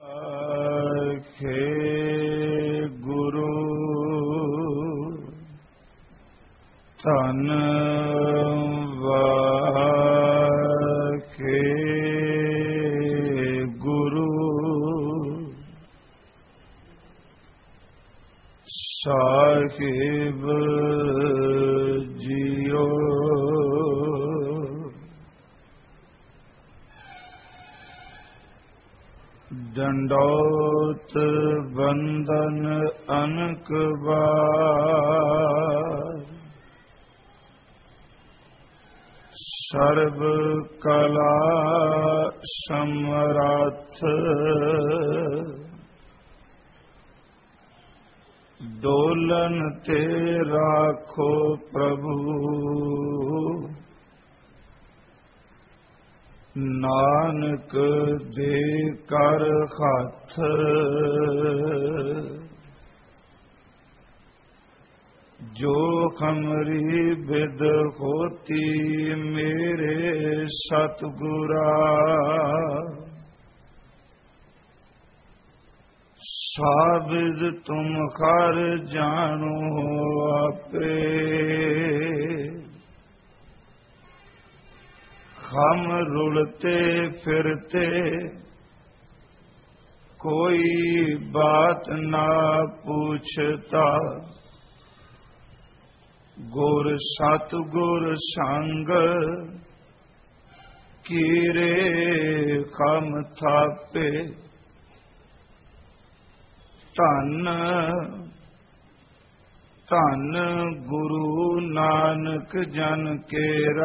ਆਖੇ ਗੁਰੂ ਧਨ ਵਾਖੇ ਗੁਰੂ ਸਾਹਿਬ ਜੀਓ ਡੰਡੋਤ ਬੰਦਨ ਅਨਕ ਵਾਰ ਸਰਬ ਕਲਾ ਸਮਰੱਥ ਡੋਲਨ ਤੇ ਰਾਖੋ ਪ੍ਰਭੂ ਨਾਨਕ ਦੇ ਕਰ ਹੱਥ ਜੋ ਹਮਰੀ ਬਿਦ ਹੋਤੀ ਮੇਰੇ ਸਤਿਗੁਰਾ ਸਾਬਿਦ ਤੁਮ ਹਰ ਜਾਣੋ ਆਪੇ हम रुलते फिरते कोई बात ना पूछता गुर सतगुर संग कीरे खम थापे धन ਧੰਨ ਗੁਰੂ ਨਾਨਕ ਜਨ ਕੇਰਾ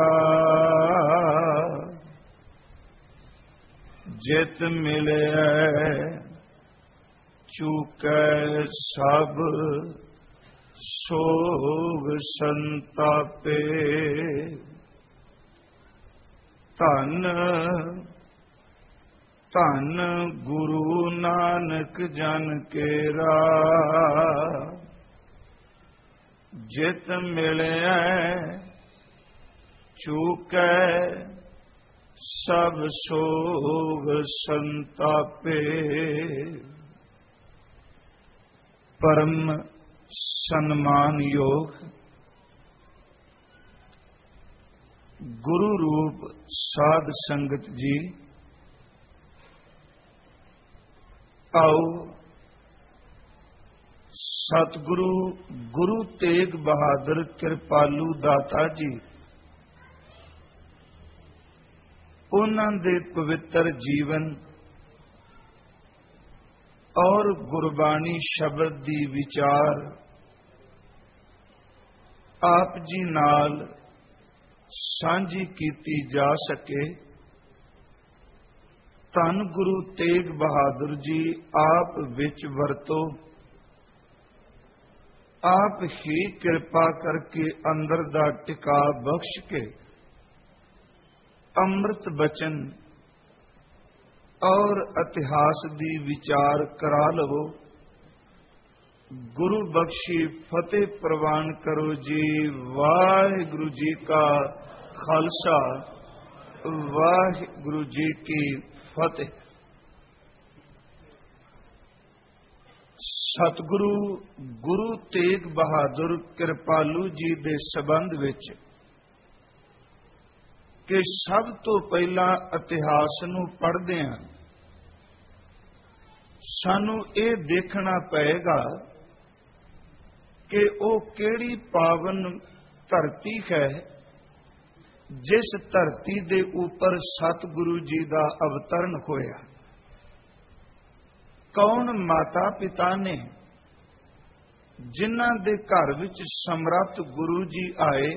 ਜਿਤ ਮਿਲਿਆ ਚੁਕੈ ਸਭ ਸੋਗ ਸੰਤਾਪੇ ਧੰਨ ਧੰਨ ਗੁਰੂ ਨਾਨਕ ਜਨ ਕੇਰਾ ਜਿਤ ਮਿਲਿਆ ਚੁਕੈ ਸਭ ਸੋਗ ਸੰਤਾਪੇ। ਪਰਮ ਸਨਮਾਨਯੋਗ ਗੁਰੂ ਰੂਪ ਸਾਧ ਸੰਗਤ ਜੀ, ਆਓ ਸਤਿਗੁਰੂ ਗੁਰੂ ਤੇਗ ਬਹਾਦਰ ਕਿਰਪਾਲੂ ਦਾਤਾ ਜੀ, ਉਹਨਾਂ ਦੇ ਪਵਿੱਤਰ ਜੀਵਨ ਔਰ ਗੁਰਬਾਣੀ ਸ਼ਬਦ ਦੀ ਵਿਚਾਰ ਆਪ ਜੀ ਨਾਲ ਸਾਂਝੀ ਕੀਤੀ ਜਾ ਸਕੇ। ਧੰਨ ਗੁਰੂ ਤੇਗ ਬਹਾਦਰ ਜੀ ਆਪ ਵਿੱਚ ਵਰਤੋ, ਆਪ ਹੀ ਕਿਰਪਾ ਕਰਕੇ ਅੰਦਰ ਦਾ ਟਿਕਾ ਬਖਸ਼ ਕੇ ਅੰਮ੍ਰਿਤ ਬਚਨ ਔਰ ਇਤਿਹਾਸ ਦੀ ਵਿਚਾਰ ਕਰਾ ਲਵੋ। ਗੁਰੂ ਬਖਸ਼ੀ ਫਤਿਹ ਪ੍ਰਵਾਨ ਕਰੋ ਜੀ। ਵਾਹਿਗੁਰੂ ਜੀ ਕਾ ਖਾਲਸਾ, ਵਾਹਿਗੁਰੂ ਜੀ ਕੀ ਫਤਿਹ। ਸਤਿਗੁਰੂ ਗੁਰੂ ਤੇਗ ਬਹਾਦਰ ਕਿਰਪਾਲੂ ਜੀ ਦੇ ਸੰਬੰਧ ਵਿੱਚ ਕਿ ਸਭ ਤੋਂ ਪਹਿਲਾਂ ਇਤਿਹਾਸ ਨੂੰ ਪੜ੍ਹਦੇ ਹਾਂ ਸਾਨੂੰ ਇਹ ਦੇਖਣਾ ਪਏਗਾ ਕਿ ਉਹ ਕਿਹੜੀ ਪਾਵਨ ਧਰਤੀ ਹੈ ਜਿਸ ਧਰਤੀ ਦੇ ਉੱਪਰ ਸਤਿਗੁਰੂ ਜੀ ਦਾ ਅਵਤਰਨ ਹੋਇਆ। ਕੌਣ ਮਾਤਾ ਪਿਤਾ ਨੇ ਜਿਨ੍ਹਾਂ ਦੇ ਘਰ ਵਿੱਚ ਸਮਰੱਥ ਗੁਰੂ ਜੀ ਆਏ,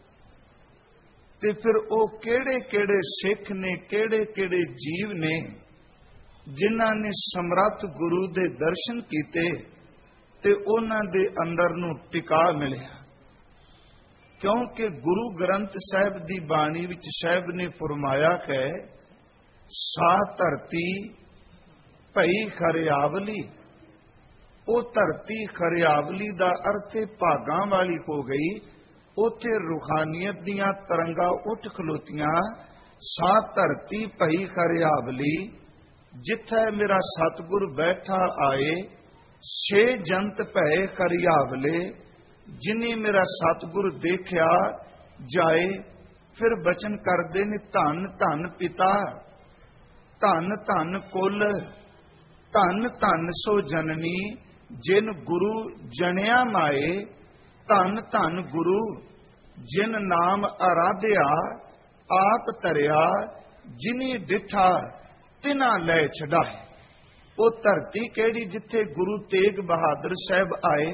ਤੇ ਫਿਰ ਉਹ ਕਿਹੜੇ ਕਿਹੜੇ ਸਿੱਖ ਨੇ, ਕਿਹੜੇ ਕਿਹੜੇ ਜੀਵ ਨੇ ਜਿਨ੍ਹਾਂ ਨੇ ਸਮਰੱਥ ਗੁਰੂ ਦੇ ਦਰਸ਼ਨ ਕੀਤੇ ਤੇ ਉਹਨਾਂ ਦੇ ਅੰਦਰ ਨੂੰ ਟਿਕਾ ਮਿਲਿਆ। ਕਿਉਂਕਿ ਗੁਰੂ ਗ੍ਰੰਥ ਸਾਹਿਬ ਦੀ ਬਾਣੀ ਵਿੱਚ ਸਾਹਿਬ ਨੇ ਫਰਮਾਇਆ ਹੈ, ਸਾ ਧਰਤੀ ਭਈ ਖਰਿਆਵਲੀ। ਉਹ ਧਰਤੀ ਖਰਿਆਵਲੀ ਦਾ ਅਰਥ ਭਾਗਾਂ ਵਾਲੀ ਹੋ ਗਈ। ਉੱਥੇ ਰੂਹਾਨੀਅਤ ਦੀਆਂ ਤਰੰਗਾਂ ਉੱਠ ਖਲੋਤੀਆਂ। ਸਾ ਧਰਤੀ ਭਈ ਖਰਿਆਵਲੀ ਜਿੱਥੈ ਮੇਰਾ ਸਤਿਗੁਰ ਬੈਠਾ ਆਏ, ਛੇ ਜੰਤ ਭੈ ਕਰਿਆਵਲੇ। ਜਿਨੀ ਮੇਰਾ ਸਤਿਗੁਰ ਦੇਖਿਆ ਜਾਏ। ਫਿਰ ਬਚਨ ਕਰਦੇ ਨੇ, ਧੰਨ ਧੰਨ ਪਿਤਾ, ਧੰਨ ਧੰਨ ਕੁਲ, ਧੰਨ ਧੰਨ ਸੋ ਜਨਨੀ, ਜਿਨ ਗੁਰੂ ਜਣਿਆ ਮਾਏ। ਧੰਨ ਧੰਨ ਗੁਰੂ, ਜਿਨ ਨਾਮ ਅਰਾਧਿਆ, ਆਪ ਧਰਿਆ, ਜਿਨੀ ਡਿਠਾ ਤਿਨਾ ਲੈ ਛਡਾਏ। ਉਹ ਧਰਤੀ ਕਿਹੜੀ ਜਿੱਥੇ ਗੁਰੂ ਤੇਗ ਬਹਾਦਰ ਸਾਹਿਬ ਆਏ।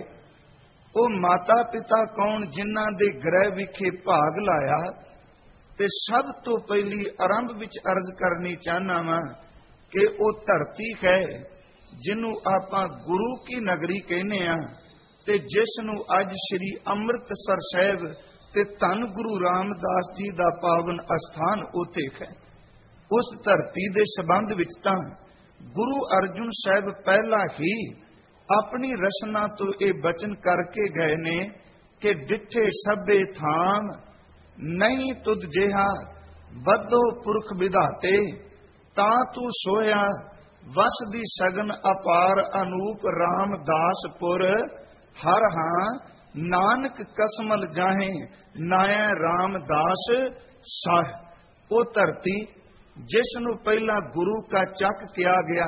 ਉਹ ਮਾਤਾ ਪਿਤਾ ਕੌਣ ਜਿਨ੍ਹਾਂ ਦੇ ਗ੍ਰਹਿ ਵਿਖੇ ਭਾਗ ਲਾਇਆ। ਤੇ ਸਭ ਤੋਂ ਪਹਿਲੀ ਆਰੰਭ ਵਿੱਚ ਅਰਜ਼ ਕਰਨੀ ਚਾਹਨਾ ਵਾਂ ਕਿ ਉਹ ਧਰਤੀ ਹੈ ਜਿਹਨੂੰ ਆਪਾਂ ਗੁਰੂ ਕੀ ਨਗਰੀ ਕਹਿੰਦੇ ਆ, ਤੇ ਜਿਸ ਨੂੰ ਅੱਜ ਸ੍ਰੀ ਅੰਮ੍ਰਿਤਸਰ ਸਾਹਿਬ ਤੇ ਧੰਨ ਗੁਰੂ ਰਾਮਦਾਸ ਜੀ ਦਾ ਪਾਵਨ ਅਸਥਾਨ ਉੱਥੇ ਹੈ। ਉਸ ਧਰਤੀ ਦੇ ਸੰਬੰਧ ਵਿੱਚ ਤਾਂ ਗੁਰੂ ਅਰਜਨ ਸਾਹਿਬ ਪਹਿਲਾਂ ਹੀ ਆਪਣੀ ਰਚਨਾ ਤੋਂ ਇਹ ਬਚਨ ਕਰਕੇ ਗਏ ਨੇ ਕਿ ਡਿੱਠੇ ਸਭੇ ਥਾਮ, ਨਹੀਂ ਤੁਧ ਜਿਹਾ ਬੱਧੋ ਪੁਰਖ ਵਿਧਾਤੇ। ਤਾਂ ਤੂੰ ਸੋਇਆ ਵਸਦੀ ਸਗਨ ਅਪਾਰ ਅਨੂਪ ਰਾਮਦਾਸਪੁਰ। ਹਰ ਹਾਂ ਨਾਨਕ ਕਸਮਲ ਜਾਹੇ ਨਾਇ ਰਾਮਦਾਸ ਸਾਹ। ਉਹ ਧਰਤੀ ਜਿਸ ਨੂੰ ਪਹਿਲਾਂ ਗੁਰੂ ਕਾ ਚੱਕ ਕਿਹਾ ਗਿਆ,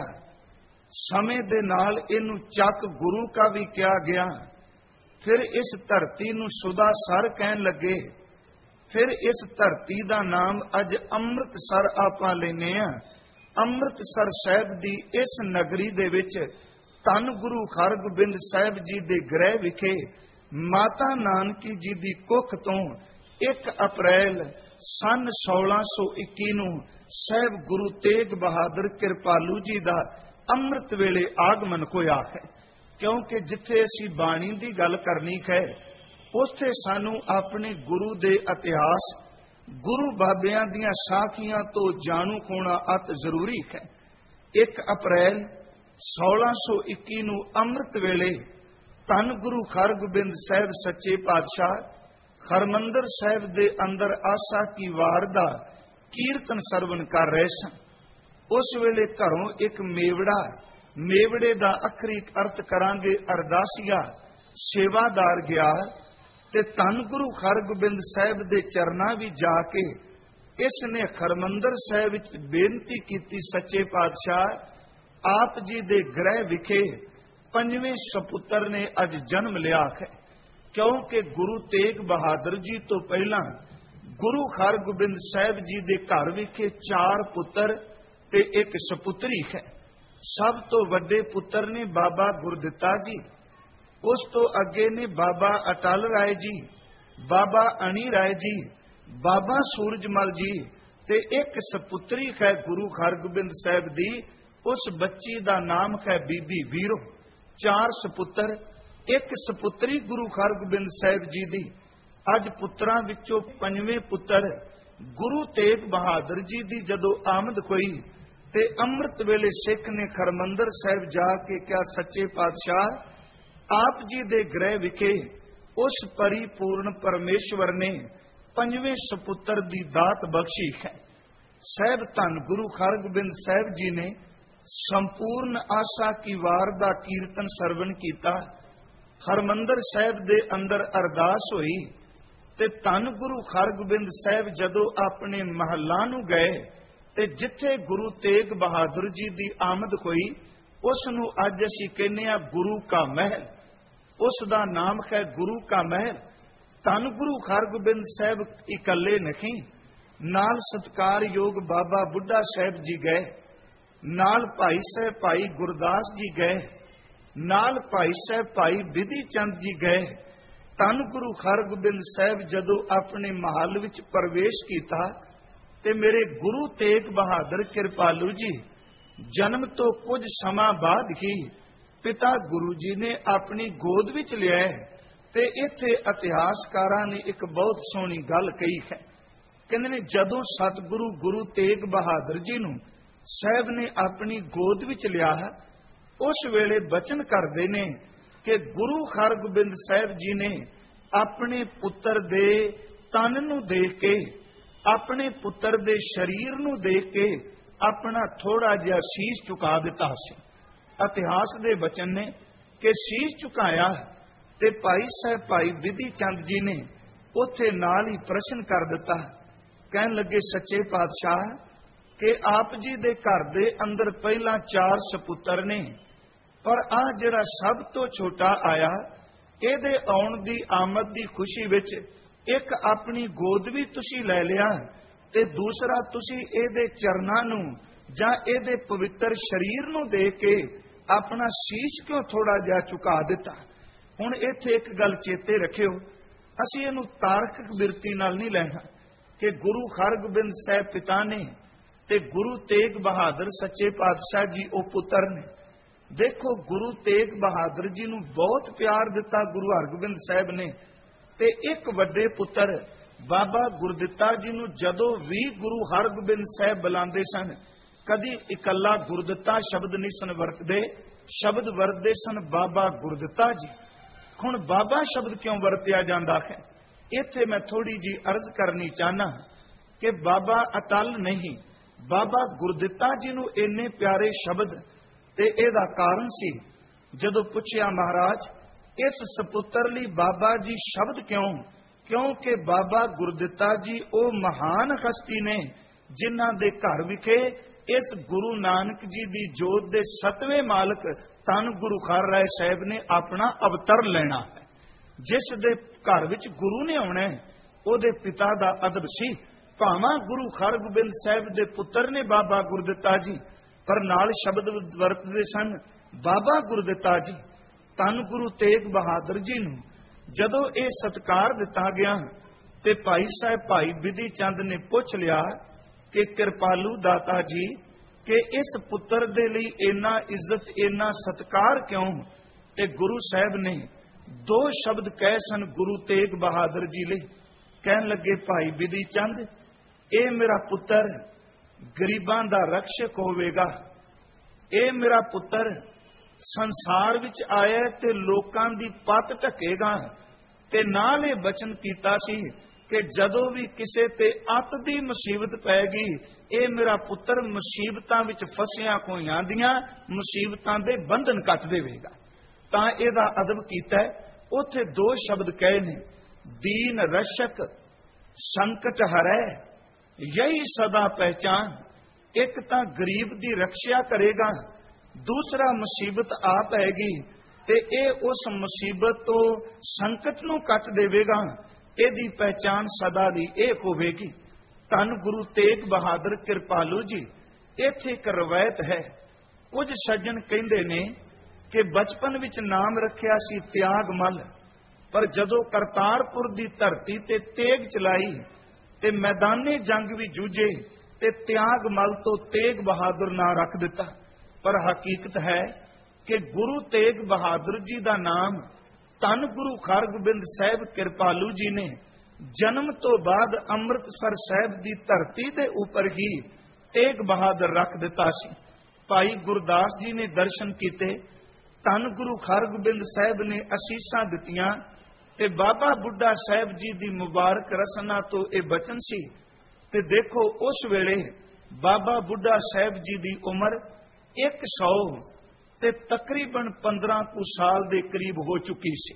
ਸਮੇਂ ਦੇ ਨਾਲ ਇਹਨੂੰ ਚੱਕ ਗੁਰੂ ਕਾ ਵੀ ਕਿਹਾ ਗਿਆ। ਫਿਰ ਇਸ ਧਰਤੀ ਨੂੰ ਸੁਦਾ ਸਰ ਕਹਿਣ ਲੱਗੇ। ਫਿਰ ਇਸ ਧਰਤੀ ਦਾ ਨਾਮ ਅੱਜ ਅੰਮ੍ਰਿਤਸਰ ਆਪਾਂ ਲੈਨੇ ਆ। ਅੰਮ੍ਰਿਤਸਰ ਸਾਹਿਬ ਦੀ ਇਸ ਨਗਰੀ ਦੇ ਵਿੱਚ ਧੰਨ ਗੁਰੂ ਹਰਗੋਬਿੰਦ ਸਾਹਿਬ ਜੀ ਦੇ ਗ੍ਰਹਿ ਵਿਖੇ ਮਾਤਾ ਨਾਨਕੀ ਜੀ ਦੀ ਕੁੱਖ ਤੋਂ 1 ਅਪ੍ਰੈਲ ਸਨ 1621 ਨੂੰ ਸਾਹਿਬ ਗੁਰੂ ਤੇਗ ਬਹਾਦਰ ਕਿਰਪਾਲੂ ਜੀ ਦਾ ਅੰਮ੍ਰਿਤ ਵੇਲੇ ਆਗਮਨ ਹੋਇਆ ਹੈ। ਕਿਉਂਕਿ ਜਿੱਥੇ ਅਸੀਂ ਬਾਣੀ ਦੀ ਗੱਲ ਕਰਨੀ ਹੈ, ਉੱਥੇ ਸਾਨੂੰ ਆਪਣੇ ਗੁਰੂ ਦੇ ਇਤਿਹਾਸ, ਗੁਰੂ ਬਾਬਿਆਂ ਦੀਆਂ ਸਾਖੀਆਂ ਤੋਂ ਜਾਣੂ ਹੋਣਾ ਅਤ ਜ਼ਰੂਰੀ ਹੈ। 1 ਅਪ੍ਰੈਲ 1621 ਨੂੰ ਅੰਮ੍ਰਿਤ ਵੇਲੇ ਧੰਨ ਗੁਰੂ ਹਰਗੋਬਿੰਦ ਸਾਹਿਬ ਸੱਚੇ ਪਾਤਸ਼ਾਹ ਹਰਮੰਦਰ ਸਾਹਿਬ ਦੇ ਅੰਦਰ ਆਸਾ ਕੀ ਵਾਰ ਦਾ ਕੀਰਤਨ ਸਰਵਣ ਕਰ ਰਹੇ ਸਨ। ਉਸ ਵੇਲੇ ਘਰੋਂ ਇੱਕ ਮੇਵੜੇ ਦਾ ਅੱਖਰੀ ਅਰਥ ਕਰਾਂਗੇ ਅਰਦਾਸੀਆ ਸੇਵਾਦਾਰ ਗਿਆ ਤੇ ਧੰਨ ਗੁਰੂ ਹਰਗੋਬਿੰਦ ਸਾਹਿਬ ਦੇ ਚਰਨਾਂ ਵੀ ਜਾ ਕੇ ਇਸ ਨੇ ਹਰਮੰਦਰ ਸਾਹਿਬ ਵਿੱਚ ਬੇਨਤੀ ਕੀਤੀ, ਸੱਚੇ ਪਾਤਸ਼ਾਹ ਆਪ ਜੀ ਦੇ ਗ੍ਰਹਿ ਵਿਖੇ 5ਵੇਂ ਸਪੁੱਤਰ ਨੇ ਅੱਜ ਜਨਮ ਲਿਆ ਹੈ। ਕਿਉਂਕਿ ਗੁਰੂ ਤੇਗ ਬਹਾਦਰ ਜੀ ਤੋਂ ਪਹਿਲਾਂ ਗੁਰੂ ਹਰਗੋਬਿੰਦ ਸਾਹਿਬ ਜੀ ਦੇ ਘਰ ਵਿਖੇ 4 ਪੁੱਤਰ ਤੇ 1 ਸਪੁੱਤਰੀ ਹੈ। ਸਭ ਤੋਂ ਵੱਡੇ ਪੁੱਤਰ ਨੇ ਬਾਬਾ ਗੁਰਦਿੱਤਾ ਜੀ, ਉਸ ਤੋਂ ਅੱਗੇ ਨੇ ਬਾਬਾ ਅਟਲ ਰਾਏ ਜੀ, ਬਾਬਾ ਅਣੀ ਰਾਏ ਜੀ, ਬਾਬਾ ਸੂਰਜਮਲ ਜੀ ਤੇ 1 ਸਪੁੱਤਰੀ ਹੈ ਗੁਰੂ ਹਰਗੋਬਿੰਦ ਸਾਹਿਬ ਦੀ। ਉਸ ਬੱਚੀ ਦਾ ਨਾਮ ਹੈ ਬੀਬੀ ਵੀਰੋ। 4 ਸਪੁੱਤਰ, 1 ਸਪੁੱਤਰੀ ਗੁਰੂ ਹਰਗੋਬਿੰਦ ਸਾਹਿਬ ਜੀ ਦੀ। ਅੱਜ ਪੁੱਤਰਾਂ ਵਿੱਚੋਂ 5ਵੇਂ ਪੁੱਤਰ ਗੁਰੂ ਤੇਗ ਬਹਾਦਰ ਜੀ ਦੀ ਜਦੋਂ ਆਮਦ ਹੋਈ ਤੇ ਅੰਮ੍ਰਿਤ ਵੇਲੇ ਸਿੱਖ ਨੇ ਹਰਮੰਦਰ ਸਾਹਿਬ ਜਾ ਕੇ ਕਿਹਾ, ਸੱਚੇ ਪਾਤਸ਼ਾਹ ਆਪ ਜੀ ਦੇ ਗ੍ਰਹਿ ਵਿਖੇ ਉਸ ਪਰਿਪੂਰਨ ਪਰਮੇਸ਼ਵਰ ਨੇ 5ਵੇਂ ਸਪੁੱਤਰ ਦੀ ਦਾਤ ਬਖਸ਼ੀ ਹੈ। ਸਾਹਿਬ ਧੰਨ ਗੁਰੂ ਹਰਗੋਬਿੰਦ ਸਾਹਿਬ ਜੀ ਨੇ ਸੰਪੂਰਨ ਆਸਾ ਕੀ ਵਾਰ ਦਾ ਕੀਰਤਨ ਸਰਵਣ ਕੀਤਾ। ਹਰਮੰਦਰ ਸਾਹਿਬ ਦੇ ਅੰਦਰ ਅਰਦਾਸ ਹੋਈ ਤੇ ਧੰਨ ਗੁਰੂ ਹਰਗੋਬਿੰਦ ਸਾਹਿਬ ਜਦੋਂ ਆਪਣੇ ਮਹੱਲਾਂ ਨੂੰ ਗਏ ਤੇ ਜਿੱਥੇ ਗੁਰੂ ਤੇਗ ਬਹਾਦਰ ਜੀ ਦੀ ਆਮਦ ਹੋਈ ਉਸ ਨੂੰ ਅੱਜ ਅਸੀਂ ਕਹਿੰਦੇ ਆ ਗੁਰੂ ਕਾ ਮਹਿਲ। ਉਸ ਦਾ ਨਾਮ ਹੈ ਗੁਰੂ ਕਾ ਮਹਿਲ। ਧੰਨ ਗੁਰੂ ਹਰਗੋਬਿੰਦ ਸਾਹਿਬ ਇਕੱਲੇ ਨਹੀਂ, ਨਾਲ ਸਤਿਕਾਰਯੋਗ ਬਾਬਾ ਬੁੱਢਾ ਸਾਹਿਬ ਜੀ ਗਏ, ਨਾਲ ਭਾਈ ਸਾਹਿਬ ਭਾਈ ਗੁਰਦਾਸ ਜੀ ਗਏ, ਨਾਲ ਭਾਈ ਸਾਹਿਬ ਭਾਈ ਬਿਧੀ ਚੰਦ ਜੀ ਗਏ। ਧੰਨ ਗੁਰੂ ਹਰਗੋਬਿੰਦ ਸਾਹਿਬ ਜਦੋਂ ਆਪਣੇ ਮਹੱਲ ਵਿੱਚ ਪ੍ਰਵੇਸ਼ ਕੀਤਾ ਤੇ ਮੇਰੇ ਗੁਰੂ ਤੇਗ ਬਹਾਦਰ ਕਿਰਪਾਲੂ ਜੀ ਜਨਮ ਤੋਂ ਕੁਝ ਸਮਾਂ ਬਾਅਦ ਹੀ ਪਿਤਾ ਗੁਰੂ ਜੀ ਨੇ ਆਪਣੀ ਗੋਦ ਵਿੱਚ ਲਿਆ। ਤੇ ਇੱਥੇ ਇਤਿਹਾਸਕਾਰਾਂ ਨੇ ਇੱਕ ਬਹੁਤ ਸੋਹਣੀ ਗੱਲ ਕਹੀ ਹੈ। ਕਹਿੰਦੇ ਨੇ ਜਦੋਂ ਸਤਿਗੁਰੂ ਗੁਰੂ ਤੇਗ ਬਹਾਦਰ ਜੀ ਨੂੰ ਸਾਹਿਬ ਨੇ ਆਪਣੀ ਗੋਦ ਵਿੱਚ ਲਿਆ, ਉਸ ਵੇਲੇ ਬਚਨ ਕਰਦੇ ਨੇ ਕਿ ਗੁਰੂ ਹਰਗੋਬਿੰਦ ਸਾਹਿਬ ਜੀ ਨੇ ਆਪਣੇ ਪੁੱਤਰ ਦੇ ਤਨ ਨੂੰ ਦੇਖ ਕੇ, ਆਪਣੇ ਪੁੱਤਰ ਦੇ ਸਰੀਰ ਨੂੰ ਦੇਖ ਕੇ अपना थोड़ा जिहा शीश झुका दिता सी। इतिहास दे वचन ने कि शीश झुकाया ते भाई साहब भाई विधि चंद जी ने उत्थे नाल ही प्रश्न कर दिता। कहन लगे सच्चे पातशाह कि आप जी दे घर दे अंदर पहला 4 सपुत्र ने, पर आ जिहड़ा सब तो छोटा आया इहदे आउण दी आमद दी खुशी विच एक अपनी गोद भी तुसी लै लिया ते दूसरा तुसी इहदे चरनां नूं जां इहदे पवित्र शरीर नूं दे के अपना शीश क्यों थोड़ा जिहा झुका दिता। हुण इत्थे एक गल चेते रखियो, असीं इहनूं तार्किक बिरती नाल नहीं लैना कि गुरु हरगोबिंद साहिब पिता ने ते गुरु तेग बहादुर सच्चे पातशाह जी ओ पुत्र ने। देखो गुरु तेग बहादुर जी नूं बहुत प्यार दिता गुरु हरगोबिंद साहिब ने, ते एक वड्डे पुत्र बाबा गुरदित्ता जी नूं जदों भी गुरु हरगोबिंद साहिब बुलांदे सन, कदी इकल्ला गुरदित्ता शब्द नहीं सन वरतदे, शब्द वरतदे सन बाबा गुरदित्ता जी। हुण बाबा शब्द क्यों वरतिया जांदा है, इत्थे मैं थोड़ी जी अर्ज करनी चाहना कि बाबा अटल नहीं, बाबा गुरदित्ता जी नूं इन्ने प्यारे शब्द ते इहदा कारण सी। जदों पुछया महाराज इस सपुत्र लई बाबा जी शब्द क्यों, क्योंकि बाबा गुरदित्ता जी ओ महान हस्ती ने जिन्हां दे घर विखे इस गुरु नानक जी दी जोत दे 7वें मालक धन गुरु हर राय साहिब ने अपना अवतर लेना है। जिस दे घर विच गुरु ने आउणा है ओदे पिता दा अदब सी, भावां गुरु हरगोबिंद साहिब दे पुत्र ने बाबा गुरदित्ता जी, पर नाल शब्द वरतदे सन बाबा गुरदित्ता जी। धन गुरु तेग बहादुर जी नूं जदों इह सत्कार दिता गया ते भाई साहब भाई विधि चंद ने पुछ लिया कि कृपालू दाता जी कि इस पुत्र दे लई इन्ना इज्जत इन्ना सत्कार क्यों, ते गुरु साहब ने 2 शब्द कहे सन गुरु तेग बहादुर जी लई। कहन लगे भाई विधि चंद ए मेरा पुत्र गरीबां दा रक्षक होवेगा, ए मेरा पुत्र संसार विच आया ते लोकां दी पत ढकेगा, ते नाल इह बचन कीता सी कि जदों भी किसे ते अत दी मुसीबत पैगी ए मेरा पुत्र मुसीबतां विच फसियां होइयां दियां मुसीबतां दे बंधन कट देवेगा। तां इहदा अदब कीता है। उत्थे 2 शब्द कहे ने, दीन रक्षक संकट हरै यही सदा पहचान। एक तां गरीब दी रक्षा करेगा, दूसरा मुसीबत आ पैगी ते ए उस मुसीबत तो संकट नूं कट देवेगा, एदी पहचान सदा दी ए होवेगी। धन गुरु तेग बहादुर कृपालू जी इत्थे एक रवायत है। कुछ सज्जन कहंदे ने कि बचपन विच नाम रखिया सी त्यागमल, पर जदों करतारपुर दी धरती ते तेग चलाई ते मैदाने जंग भी जूझे ते त्यागमल तो तेग बहादुर नां रख दिता। पर हकीकत है कि गुरु तेग बहादुर जी दा नाम धन गुरु हरगोबिंद साहिब कृपालू जी ने जन्म तो बाद अमृतसर साहिब दी धरती दे उपर ही तेग बहादुर रख दिता सी। भाई गुरदास जी ने दर्शन कीते, धन गुरु हरगोबिंद साहिब ने असीसां दित्तियां ते बाबा बुढ़ा साहिब जी दी मुबारक रसना तो यह बचन सी। ते देखो उस वेले बाबा बुढ़ा साहिब जी दी उम्र 100 ते तकरीबन 15 साल दे करीब हो चुकी सी।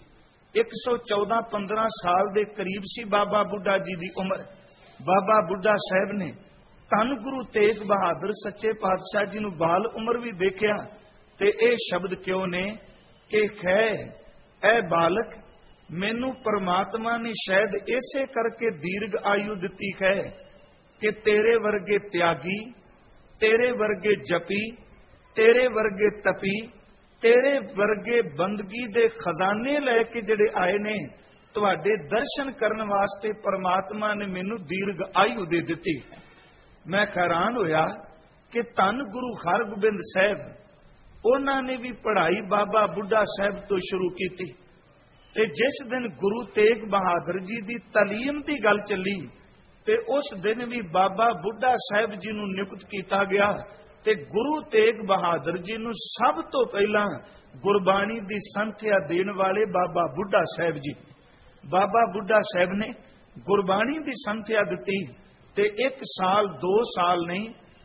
114-15 साल दे करीब सी बाबा बुढ़ा जी दी उम्र। बाबा बुढ़ा साहिब ने धन गुरु तेग बहादुर सच्चे पातशाह जी नूं बाल उम्र भी देखिया ते ए शब्द क्यों ने कि खै ऐ बालक मैनू परमात्मा ने शायद इसे करके दीर्घ आयु दिती है कि तेरे वर्गे त्यागी, तेरे वर्गे जपी, तेरे वर्गे तपी, तेरे वर्गे बंदगी दे खजाने लैके जिहड़े आए ने तुहाडे दर्शन करन वास्ते परमात्मा ने मैनू दीर्घ आयु दे दिती है। मैं हैरान होया कि धन गुरु हरगोबिंद साहिब उन्हां ने भी पढ़ाई बाबा बुढ़ा साहिब तो शुरू की ते जिस दिन गुरु तेग बहादुर जी दी तालीम की गल चली ते उस दिन भी बाबा बुढ़ा साहिब जी नूं नियुक्त किया गया ते गुरु तेग बहादुर जी नूं सब तो पहला गुरबाणी दी संथ्या देण वाले बाबा बुढ़ा साहिब जी। बाबा बुढ़ा साहिब ने गुरबाणी दी संथ्या दिती ते 1 साल 2 साल नहीं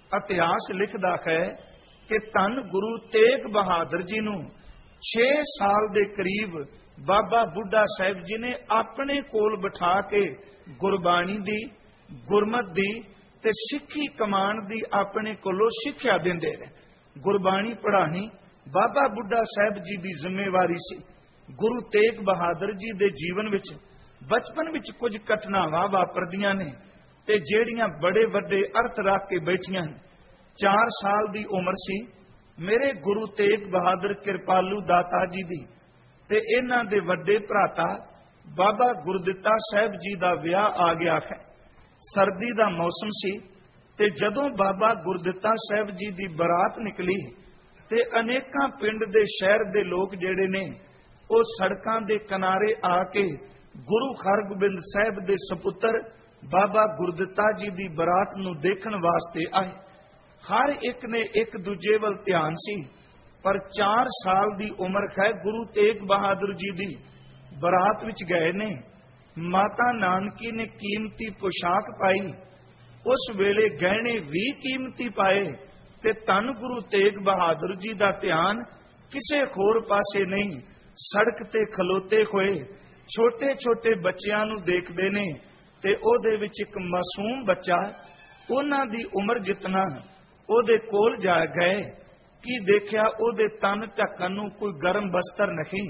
ਇਤਿਹਾਸ ਲਿਖਦਾ ਹੈ ਕਿ ਧੰਨ ਗੁਰੂ ਤੇਗ ਬਹਾਦਰ ਜੀ ਨੂੰ 6 ਸਾਲ ਦੇ ਕਰੀਬ ਬਾਬਾ ਬੁੱਢਾ ਸਾਹਿਬ ਜੀ ਨੇ ਆਪਣੇ ਕੋਲ ਬਿਠਾ ਕੇ ਗੁਰਬਾਣੀ ਦੀ, ਗੁਰਮਤਿ ਦੀ ਤੇ ਸਿੱਖੀ ਕਮਾਨ ਦੀ ਆਪਣੇ ਕੋਲੋਂ ਸਿੱਖਿਆ ਦਿੰਦੇ ਨੇ। ਗੁਰਬਾਣੀ ਪੜ੍ਹਾਣੀ ਬਾਬਾ ਬੁੱਢਾ ਸਾਹਿਬ ਜੀ ਦੀ ਜ਼ਿੰਮੇਵਾਰੀ ਸੀ। ਗੁਰੂ ਤੇਗ ਬਹਾਦਰ ਜੀ ਦੇ ਜੀਵਨ ਵਿੱਚ ਬਚਪਨ ਵਿੱਚ ਕੁਝ ਘਟਨਾਵਾਂ ਵਾਪਰਦੀਆਂ ਨੇ ਤੇ ਜਿਹੜੀਆਂ ਬੜੇ ਵੱਡੇ ਅਰਥ ਰੱਖ ਕੇ ਬੈਠੀਆਂ ਹਨ। 4 ਸਾਲ ਦੀ ਉਮਰ ਸੀ ਮੇਰੇ ਗੁਰੂ ਤੇਗ ਬਹਾਦਰ ਕਿਰਪਾਲੂ ਦਾਤਾ ਜੀ ਦੀ ਤੇ ਇਹਨਾਂ ਦੇ ਵੱਡੇ ਭਰਾਤਾ ਬਾਬਾ ਗੁਰਦਿੱਤਾ ਸਾਹਿਬ ਜੀ ਦਾ ਵਿਆਹ ਆ ਗਿਆ ਹੈ। ਸਰਦੀ ਦਾ ਮੌਸਮ ਸੀ ਤੇ ਜਦੋਂ ਬਾਬਾ ਗੁਰਦਿੱਤਾ ਸਾਹਿਬ ਜੀ ਦੀ ਬਰਾਤ ਨਿਕਲੀ ਤੇ ਅਨੇਕਾਂ ਪਿੰਡ ਦੇ ਸ਼ਹਿਰ ਦੇ ਲੋਕ ਜਿਹੜੇ ਨੇ ਉਹ ਸੜਕਾਂ ਦੇ ਕਿਨਾਰੇ ਆ ਕੇ ਗੁਰੂ ਹਰਗੋਬਿੰਦ ਸਾਹਿਬ ਦੇ ਸਪੁੱਤਰ ਬਾਬਾ ਗੁਰਦਿੱਤਾ ਜੀ ਦੀ ਬਰਾਤ ਨੂੰ ਦੇਖਣ ਵਾਸਤੇ ਆਏ। ਹਰ ਇੱਕ ਨੇ ਇੱਕ ਦੂਜੇ ਵੱਲ ਧਿਆਨ ਸੀ, ਪਰ 4 ਸਾਲ ਦੀ ਉਮਰ ਹੈ ਗੁਰੂ ਤੇਗ ਬਹਾਦਰ ਜੀ ਦੀ। ਬਰਾਤ ਵਿੱਚ ਗਏ ਨੇ, ਮਾਤਾ ਨਾਨਕੀ ਨੇ ਕੀਮਤੀ ਪੋਸ਼ਾਕ ਪਾਈ, ਉਸ ਵੇਲੇ ਗਹਿਣੇ ਵੀ ਕੀਮਤੀ ਪਾਏ ਤੇ ਧੰਨ ਗੁਰੂ ਤੇਗ ਬਹਾਦਰ ਜੀ ਦਾ ਧਿਆਨ ਕਿਸੇ ਹੋਰ ਪਾਸੇ ਨਹੀਂ। ਸੜਕ ਤੇ ਖਲੋਤੇ ਹੋਏ ਛੋਟੇ ਛੋਟੇ ਬੱਚਿਆਂ ਨੂੰ ਦੇਖਦੇ ਨੇ ਤੇ ਉਹਦੇ ਵਿੱਚ ਇੱਕ ਮਾਸੂਮ ਬੱਚਾ ਉਹਨਾਂ ਦੀ ਉਮਰ ਜਿਤਨਾ ਉਹਦੇ ਕੋਲ ਜਾ ਗਏ ਕਿ ਦੇਖਿਆ ਉਹਦੇ ਤਨ ਢੱਕਣ ਨੂੰ ਕੋਈ ਗਰਮ ਬਸਤਰ ਨਹੀਂ।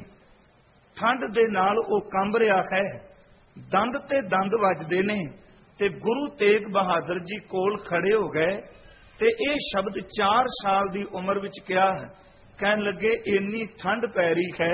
ਠੰਡ ਦੇ ਨਾਲ ਉਹ ਕੰਬ ਰਿਹਾ ਹੈ, ਦੰਦ ਤੇ ਦੰਦ ਵੱਜਦੇ ਨੇ ਤੇ ਗੁਰੂ ਤੇਗ ਬਹਾਦਰ ਜੀ ਕੋਲ ਖੜੇ ਹੋ ਗਏ ਤੇ ਇਹ ਸ਼ਬਦ 4 ਸਾਲ ਦੀ ਉਮਰ ਵਿੱਚ ਕਿਹਾ। ਕਹਿਣ ਲੱਗੇ ਇੰਨੀ ਠੰਡ ਪੈ ਰਹੀ ਹੈ,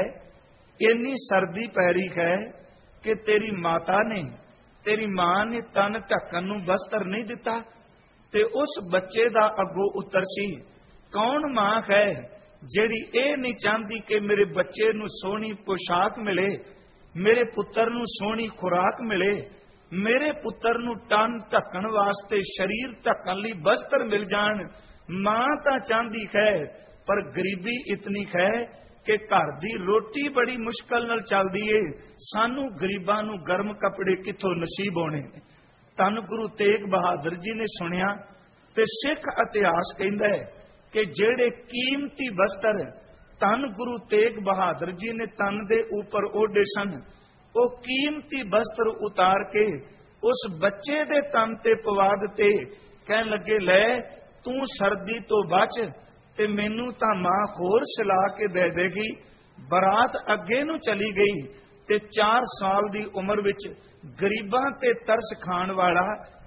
ਇੰਨੀ ਸਰਦੀ ਪੈ ਰਹੀ ਹੈ ਕਿ ਤੇਰੀ ਮਾਤਾ ਨੇ, ਤੇਰੀ ਮਾਂ ਨੇ ਤਨ ਢੱਕਣ ਨੂੰ ਬਸਤਰ ਨਹੀਂ ਦਿੱਤਾ। ਤੇ ਉਸ ਬੱਚੇ ਦਾ ਅੱਗੋਂ ਉੱਤਰ ਸੀ, ਕੌਣ ਮਾਂ ਹੈ ਜਿਹੜੀ ਇਹ ਨਹੀਂ ਚਾਹੁੰਦੀ ਕਿ ਮੇਰੇ ਬੱਚੇ ਨੂੰ ਸੋਹਣੀ ਪੋਸ਼ਾਕ ਮਿਲੇ, ਮੇਰੇ ਪੁੱਤਰ ਨੂੰ ਸੋਹਣੀ ਖੁਰਾਕ ਮਿਲੇ, ਮੇਰੇ ਪੁੱਤਰ ਨੂੰ ਤਨ ਢੱਕਣ ਵਾਸਤੇ, ਸਰੀਰ ਢੱਕਣ ਲਈ ਬਸਤਰ ਮਿਲ ਜਾਣ। ਮਾਂ ਤਾਂ ਚਾਹੁੰਦੀ ਹੈ ਪਰ ਗਰੀਬੀ ਇਤਨੀ ਹੈ ਕਿ ਘਰ ਦੀ ਰੋਟੀ ਬੜੀ ਮੁਸ਼ਕਲ ਨਾਲ ਚੱਲਦੀ ਏ, ਸਾਨੂੰ ਗਰੀਬਾਂ ਨੂੰ ਗਰਮ ਕੱਪੜੇ ਕਿੱਥੋਂ ਨਸੀਬ ਹੋਣੇ ਨੇ। ਧੰਨ ਗੁਰੂ ਤੇਗ ਬਹਾਦਰ ਜੀ ਨੇ ਸੁਣਿਆ ਤੇ ਸਿੱਖ ਇਤਿਹਾਸ ਕਹਿੰਦਾ ਹੈ ਕਿ ਜਿਹੜੇ ਕੀਮਤੀ ਵਸਤਰ ਧੰਨ ਗੁਰੂ ਤੇਗ ਬਹਾਦਰ ਜੀ ਨੇ ਤਨ ਦੇ ਉੱਪਰ ਓਢੇ ਸਨ, ਉਹ ਕੀਮਤੀ ਵਸਤਰ ਉਤਾਰ ਕੇ ਉਸ ਬੱਚੇ ਦੇ ਤਨ ਤੇ ਪਵਾ ਦਿੱਤੇ। ਕਹਿਣ ਲੱਗੇ ਲੈ ਤੂੰ ਸਰਦੀ ਤੋਂ ਬਚ ਤੇ ਮੈਨੂੰ ਤਾਂ ਮਾਂ ਹੋਰ ਸਿਲਾ ਕੇ ਦੇ ਦੇਗੀ। ਬਰਾਤ ਅੱਗੇ ਨੂੰ ਚਲੀ ਗਈ ਤੇ 4 ਸਾਲ ਦੀ ਉਮਰ ਵਿੱਚ ਗਰੀਬਾਂ ਤੇ ਤਰਸ ਖਾਣ ਵਾਲਾ,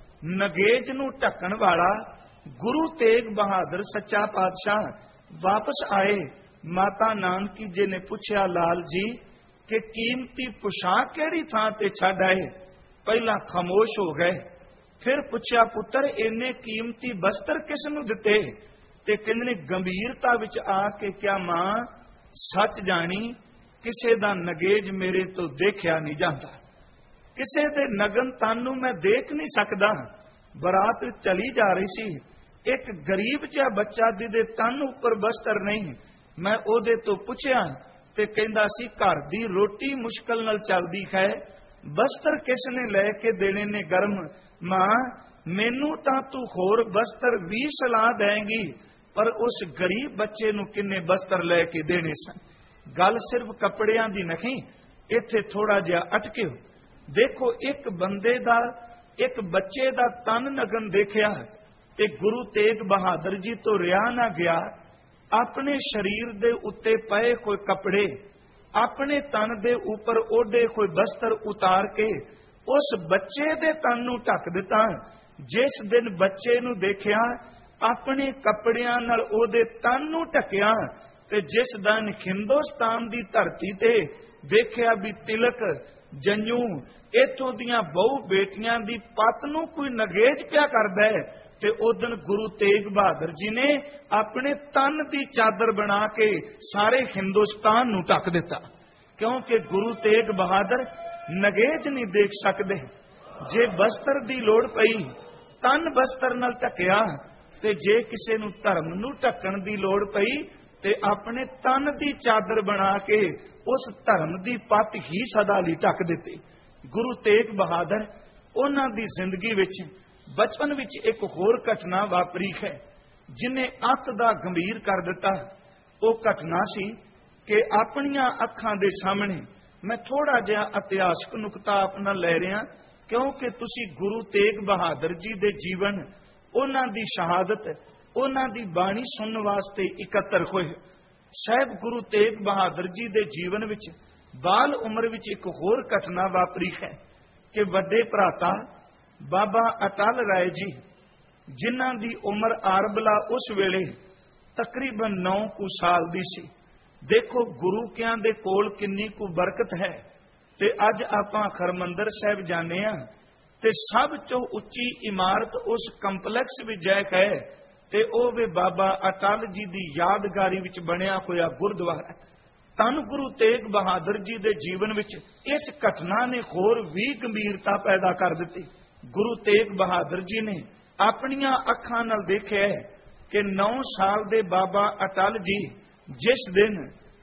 ਨਗੇਜ ਨੂੰ ਢੱਕਣ ਵਾਲਾ ਗੁਰੂ ਤੇਗ ਬਹਾਦਰ ਸੱਚਾ ਪਾਤਸ਼ਾਹ ਵਾਪਸ ਆਏ। ਮਾਤਾ ਨਾਨਕੀ ਜੀ ਨੇ ਪੁੱਛਿਆ, ਲਾਲ ਜੀ ਕਿ ਕੀਮਤੀ ਪੁਸ਼ਾਕ ਕਿਹੜੀ ਥਾਂ ਤੇ ਛੱਡ ਆਏ? ਪਹਿਲਾਂ ਖਾਮੋਸ਼ ਹੋ ਗਏ, ਫਿਰ ਪੁੱਛਿਆ, ਪੁੱਤਰ ਇੰਨੇ ਕੀਮਤੀ ਬਸਤਰ ਕਿਸ ਨੂੰ ਦਿੱਤੇ? ਤੇ ਕਹਿੰਦੇ ਨੇ ਗੰਭੀਰਤਾ ਵਿੱਚ ਆ ਕੇ, ਕਿਆ ਮਾਂ ਸੱਚ ਜਾਣੀ ਕਿਸੇ ਦਾ ਨਗੇਜ ਮੇਰੇ ਤੋਂ ਦੇਖਿਆ ਨਹੀਂ ਜਾਂਦਾ, ਕਿਸੇ ਦੇ ਨਗਨ ਤਨ ਨੂੰ ਮੈਂ ਦੇਖ ਨਹੀਂ ਸਕਦਾ। ਬਰਾਤ ਚਲੀ ਜਾ ਰਹੀ ਸੀ, ਇੱਕ ਗਰੀਬ ਜਿਹਾ ਬੱਚਾ ਜਿਹਦੇ ਤਨ ਉੱਪਰ ਬਸਤਰ ਨਹੀਂ, ਮੈਂ ਉਹਦੇ ਤੋਂ ਪੁੱਛਿਆ ਤੇ ਕਹਿੰਦਾ ਸੀ ਘਰ ਦੀ ਰੋਟੀ ਮੁਸ਼ਕਲ ਨਾਲ ਚੱਲਦੀ ਹੈ, ਬਸਤਰ ਕਿਸ ਨੇ ਲੈ ਕੇ ਦੇਣੇ ਨੇ ਗਰਮ? ਮਾਂ ਮੈਨੂੰ ਤਾਂ ਤੂੰ ਹੋਰ ਬਸਤਰ ਵੀ ਸਲਾਹ ਦੇਂਗੀ, ਪਰ ਉਸ ਗਰੀਬ ਬੱਚੇ ਨੂੰ ਕਿੰਨੇ ਬਸਤਰ ਲੈ ਕੇ ਦੇਣੇ ਸਨ। ਗੱਲ ਸਿਰਫ ਕੱਪੜਿਆਂ ਦੀ ਨਹੀਂ, ਇੱਥੇ ਥੋੜਾ ਜਿਹਾ ਅਟਕਿਓ। ਦੇਖੋ ਇੱਕ ਬੰਦੇ ਦਾ, ਇੱਕ ਬੱਚੇ ਦਾ ਤਨ ਨਗਨ ਦੇਖਿਆ ਤੇ ਗੁਰੂ ਤੇਗ ਬਹਾਦਰ ਜੀ ਤੋਂ ਰਿਹਾ ਨਾ ਗਿਆ। ਆਪਣੇ ਸਰੀਰ ਦੇ ਉੱਤੇ ਪਏ ਕੋਈ ਕੱਪੜੇ, ਆਪਣੇ ਤਨ ਦੇ ਉੱਪਰ ਓਢੇ ਕੋਈ ਬਸਤਰ ਉਤਾਰ ਕੇ ਉਸ ਬੱਚੇ ਦੇ ਤਨ ਨੂੰ ਢੱਕ ਦਿੱਤਾ। ਜਿਸ ਦਿਨ ਬੱਚੇ ਨੂੰ ਦੇਖਿਆ, ਆਪਣੇ ਕੱਪੜਿਆਂ ਨਾਲ ਉਹਦੇ ਤਨ ਨੂੰ ਢੱਕਿਆ ਤੇ ਜਿਸ ਦਿਨ ਹਿੰਦੁਸਤਾਨ ਦੀ ਧਰਤੀ ਤੇ ਦੇਖਿਆ ਵੀ ਤਿਲਕ, ਜੰਜੂ, ਇਥੋਂ ਦੀਆਂ ਬਹੁ ਬੇਟੀਆਂ ਦੀ ਪੱਤ ਨੂੰ ਕੋਈ ਨਗੇਜ ਪਿਆ ਕਰਦਾ ਹੈ, ਤੇ ਉਦਨ ਗੁਰੂ ਤੇਗ ਬਹਾਦਰ ਜੀ ਨੇ ਆਪਣੇ ਤਨ ਦੀ ਚਾਦਰ ਬਣਾ ਕੇ ਸਾਰੇ ਹਿੰਦੁਸਤਾਨ ਨੂੰ ਢੱਕ ਦਿੱਤਾ। ਕਿਉਂਕਿ ਗੁਰੂ ਤੇਗ ਬਹਾਦਰ ਨਗੇਜ ਨਹੀਂ ਦੇਖ ਸਕਦੇ। ਜੇ ਬਸਤਰ ਦੀ ਲੋੜ ਪਈ, ਤਨ ਬਸਤਰ ਨਾਲ ਢੱਕਿਆ, ਤੇ ਜੇ ਕਿਸੇ ਨੂੰ ਧਰਮ ਨੂੰ ਢੱਕਣ ਦੀ ਲੋੜ ਪਈ ਤੇ ਆਪਣੇ ਤਨ ਦੀ ਚਾਦਰ ਬਣਾ ਕੇ ਉਸ ਧਰਮ ਦੀ ਪੱਤ ਹੀ ਸਦਾ ਲਈ ਢੱਕ ਦਿੱਤੀ। ਗੁਰੂ ਤੇਗ ਬਹਾਦਰ ਉਹਨਾਂ ਦੀ ਜ਼ਿੰਦਗੀ ਵਿੱਚ ਬਚਪਨ ਵਿੱਚ ਇੱਕ ਹੋਰ ਘਟਨਾ ਵਾਪਰੀ ਹੈ ਜਿਨੇ ਅੱਤ ਦਾ ਗੰਭੀਰ ਕਰ ਦਿੱਤਾ। ਉਹ ਘਟਨਾ ਸੀ ਕਿ ਆਪਣੀਆਂ ਅੱਖਾਂ ਦੇ ਸਾਹਮਣੇ, ਮੈਂ ਥੋੜਾ ਜਿਹਾ ਇਤਿਹਾਸਕ ਨੁਕਤਾ ਆਪਣਾ ਲੈ ਰਿਹਾ ਕਿਉਂਕਿ ਤੁਸੀਂ ਗੁਰੂ ਤੇਗ ਬਹਾਦਰ ਜੀ ਦੇ ਜੀਵਨ, ਉਹਨਾਂ ਦੀ ਸ਼ਹਾਦਤ, ਉਹਨਾਂ ਦੀ ਬਾਣੀ ਸੁਣਨ ਵਾਸਤੇ ਇਕੱਤਰ ਹੋਏ। ਸਾਹਿਬ ਗੁਰੂ ਤੇਗ ਬਹਾਦਰ ਜੀ ਦੇ ਜੀਵਨ ਵਿੱਚ ਬਾਲ ਉਮਰ ਵਿੱਚ ਇੱਕ ਹੋਰ ਘਟਨਾ ਵਾਪਰੀ ਹੈ ਕਿ ਵੱਡੇ ਭਰਾਤਾ ਬਾਬਾ ਅਟਲ ਰਾਏ ਜੀ, ਜਿਨ੍ਹਾਂ ਦੀ ਉਮਰ ਆਰਬਲਾ ਉਸ ਵੇਲੇ ਤਕਰੀਬਨ 9 ਕੁ ਸਾਲ ਦੀ ਸੀ। ਦੇਖੋ ਗੁਰੂ ਕਿਆਂ ਦੇ ਕੋਲ ਕਿੰਨੀ ਕੁ ਬਰਕਤ ਹੈ। ਤੇ ਅੱਜ ਆਪਾਂ ਹਰਮੰਦਰ ਸਾਹਿਬ ਜਾਣੇ ਆ ਤੇ ਸਭ ਤੋਂ ਉੱਚੀ ਇਮਾਰਤ ਉਸ ਕੰਪਲੈਕਸ ਵਿੱਚ ਜਾ ਕੇ ਤੇ ਉਹ ਵੀ ਬਾਬਾ ਅਟਲ ਜੀ ਦੀ ਯਾਦਗਾਰੀ ਵਿੱਚ ਬਣਿਆ ਹੋਇਆ ਗੁਰਦੁਆਰਾ। ਧੰਨ ਗੁਰੂ ਤੇਗ ਬਹਾਦਰ ਜੀ ਦੇ ਜੀਵਨ ਵਿੱਚ ਇਸ ਘਟਨਾ ਨੇ ਹੋਰ ਵੀ ਗੰਭੀਰਤਾ ਪੈਦਾ ਕਰ ਦਿੱਤੀ। ਗੁਰੂ ਤੇਗ ਬਹਾਦਰ ਜੀ ਨੇ ਆਪਣੀਆਂ ਅੱਖਾਂ ਨਾਲ ਦੇਖਿਆ ਕਿ 9 ਸਾਲ ਦੇ ਬਾਬਾ ਅਟਲ ਜੀ ਜਿਸ ਦਿਨ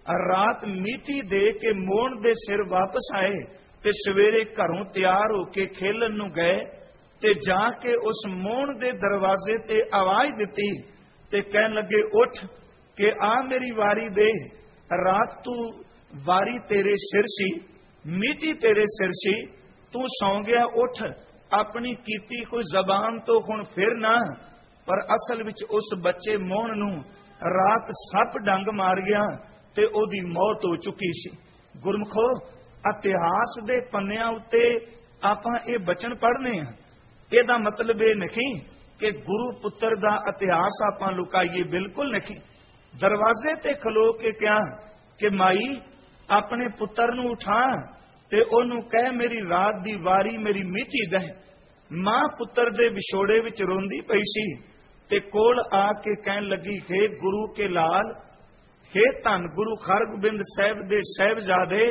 ਰਾਤ ਮੀਤੀ ਦੇ ਕੇ ਮੋਹਣ ਦੇ ਸਿਰ ਵਾਪਸ ਆਏ ਤੇ ਸਵੇਰੇ ਘਰੋਂ ਤਿਆਰ ਹੋ ਕੇ ਖੇਲਣ ਨੂੰ ਗਏ ਤੇ ਜਾ ਕੇ ਉਸ ਮੋਹਣ ਦੇ ਦਰਵਾਜ਼ੇ ਤੇ ਆਵਾਜ਼ ਦਿੱਤੀ ਤੇ ਕਹਿਣ ਲੱਗੇ, ਉੱਠ ਕਿ ਆ ਮੇਰੀ ਵਾਰੀ ਦੇ। ਰਾਤ ਤੂੰ ਵਾਰੀ ਤੇਰੇ ਸਿਰ ਸੀ, ਮੀਤੀ ਤੇਰੇ ਸਿਰ ਸੀ, ਤੂੰ ਸੌਂ ਗਿਆ, ਉੱਠ। ਆਪਣੀ ਕੀਤੀ ਕੋਈ ਜ਼ਬਾਨ ਤੋਂ ਹੁਣ ਫਿਰ ਨਾ। ਪਰ ਅਸਲ ਵਿੱਚ ਉਸ ਬੱਚੇ ਮੋਹਣ ਨੂੰ ਰਾਤ ਸੱਪ ਡੰਗ ਮਾਰ ਗਿਆ ਤੇ ਉਹਦੀ ਮੌਤ ਹੋ ਚੁੱਕੀ ਸੀ। ਗੁਰਮਖੋ, ਇਤਿਹਾਸ ਦੇ ਪੰਨਿਆਂ ਉੱਤੇ ਆਪਾਂ ਇਹ ਬਚਨ ਪੜ੍ਹਨੇ ਆ। ਇਹਦਾ ਮਤਲਬ ਇਹ ਨਹੀਂ ਕਿ ਗੁਰੂ ਪੁੱਤਰ ਦਾ ਇਤਿਹਾਸ ਆਪਾਂ ਲੁਕਾਈਏ, ਬਿਲਕੁਲ ਨਹੀਂ। ਦਰਵਾਜ਼ੇ ਤੇ ਖਲੋ ਕੇ ਕਿਹਾ ਕਿ ਮਾਈ ਆਪਣੇ ਪੁੱਤਰ ਨੂੰ ਉਠਾ ਤੇ ਉਹਨੂੰ ਕਹਿ ਮੇਰੀ ਰਾਤ ਦੀ ਵਾਰੀ ਮੇਰੀ ਮੀਤੀ ਦੇ। ਮਾਂ ਪੁੱਤਰ ਦੇ ਵਿਛੋੜੇ ਵਿੱਚ ਰੋਂਦੀ ਪਈ ਸੀ ਤੇ ਕੋਲ ਆ ਕੇ ਕਹਿਣ ਲੱਗੀ, ਹੇ ਗੁਰੂ ਕੇ ਲਾਲ, ਹੇ ਧੰਨ ਗੁਰੂ ਹਰਗੋਬਿੰਦ ਸਾਹਿਬ ਦੇ ਸਾਹਿਬਜ਼ਾਦੇ,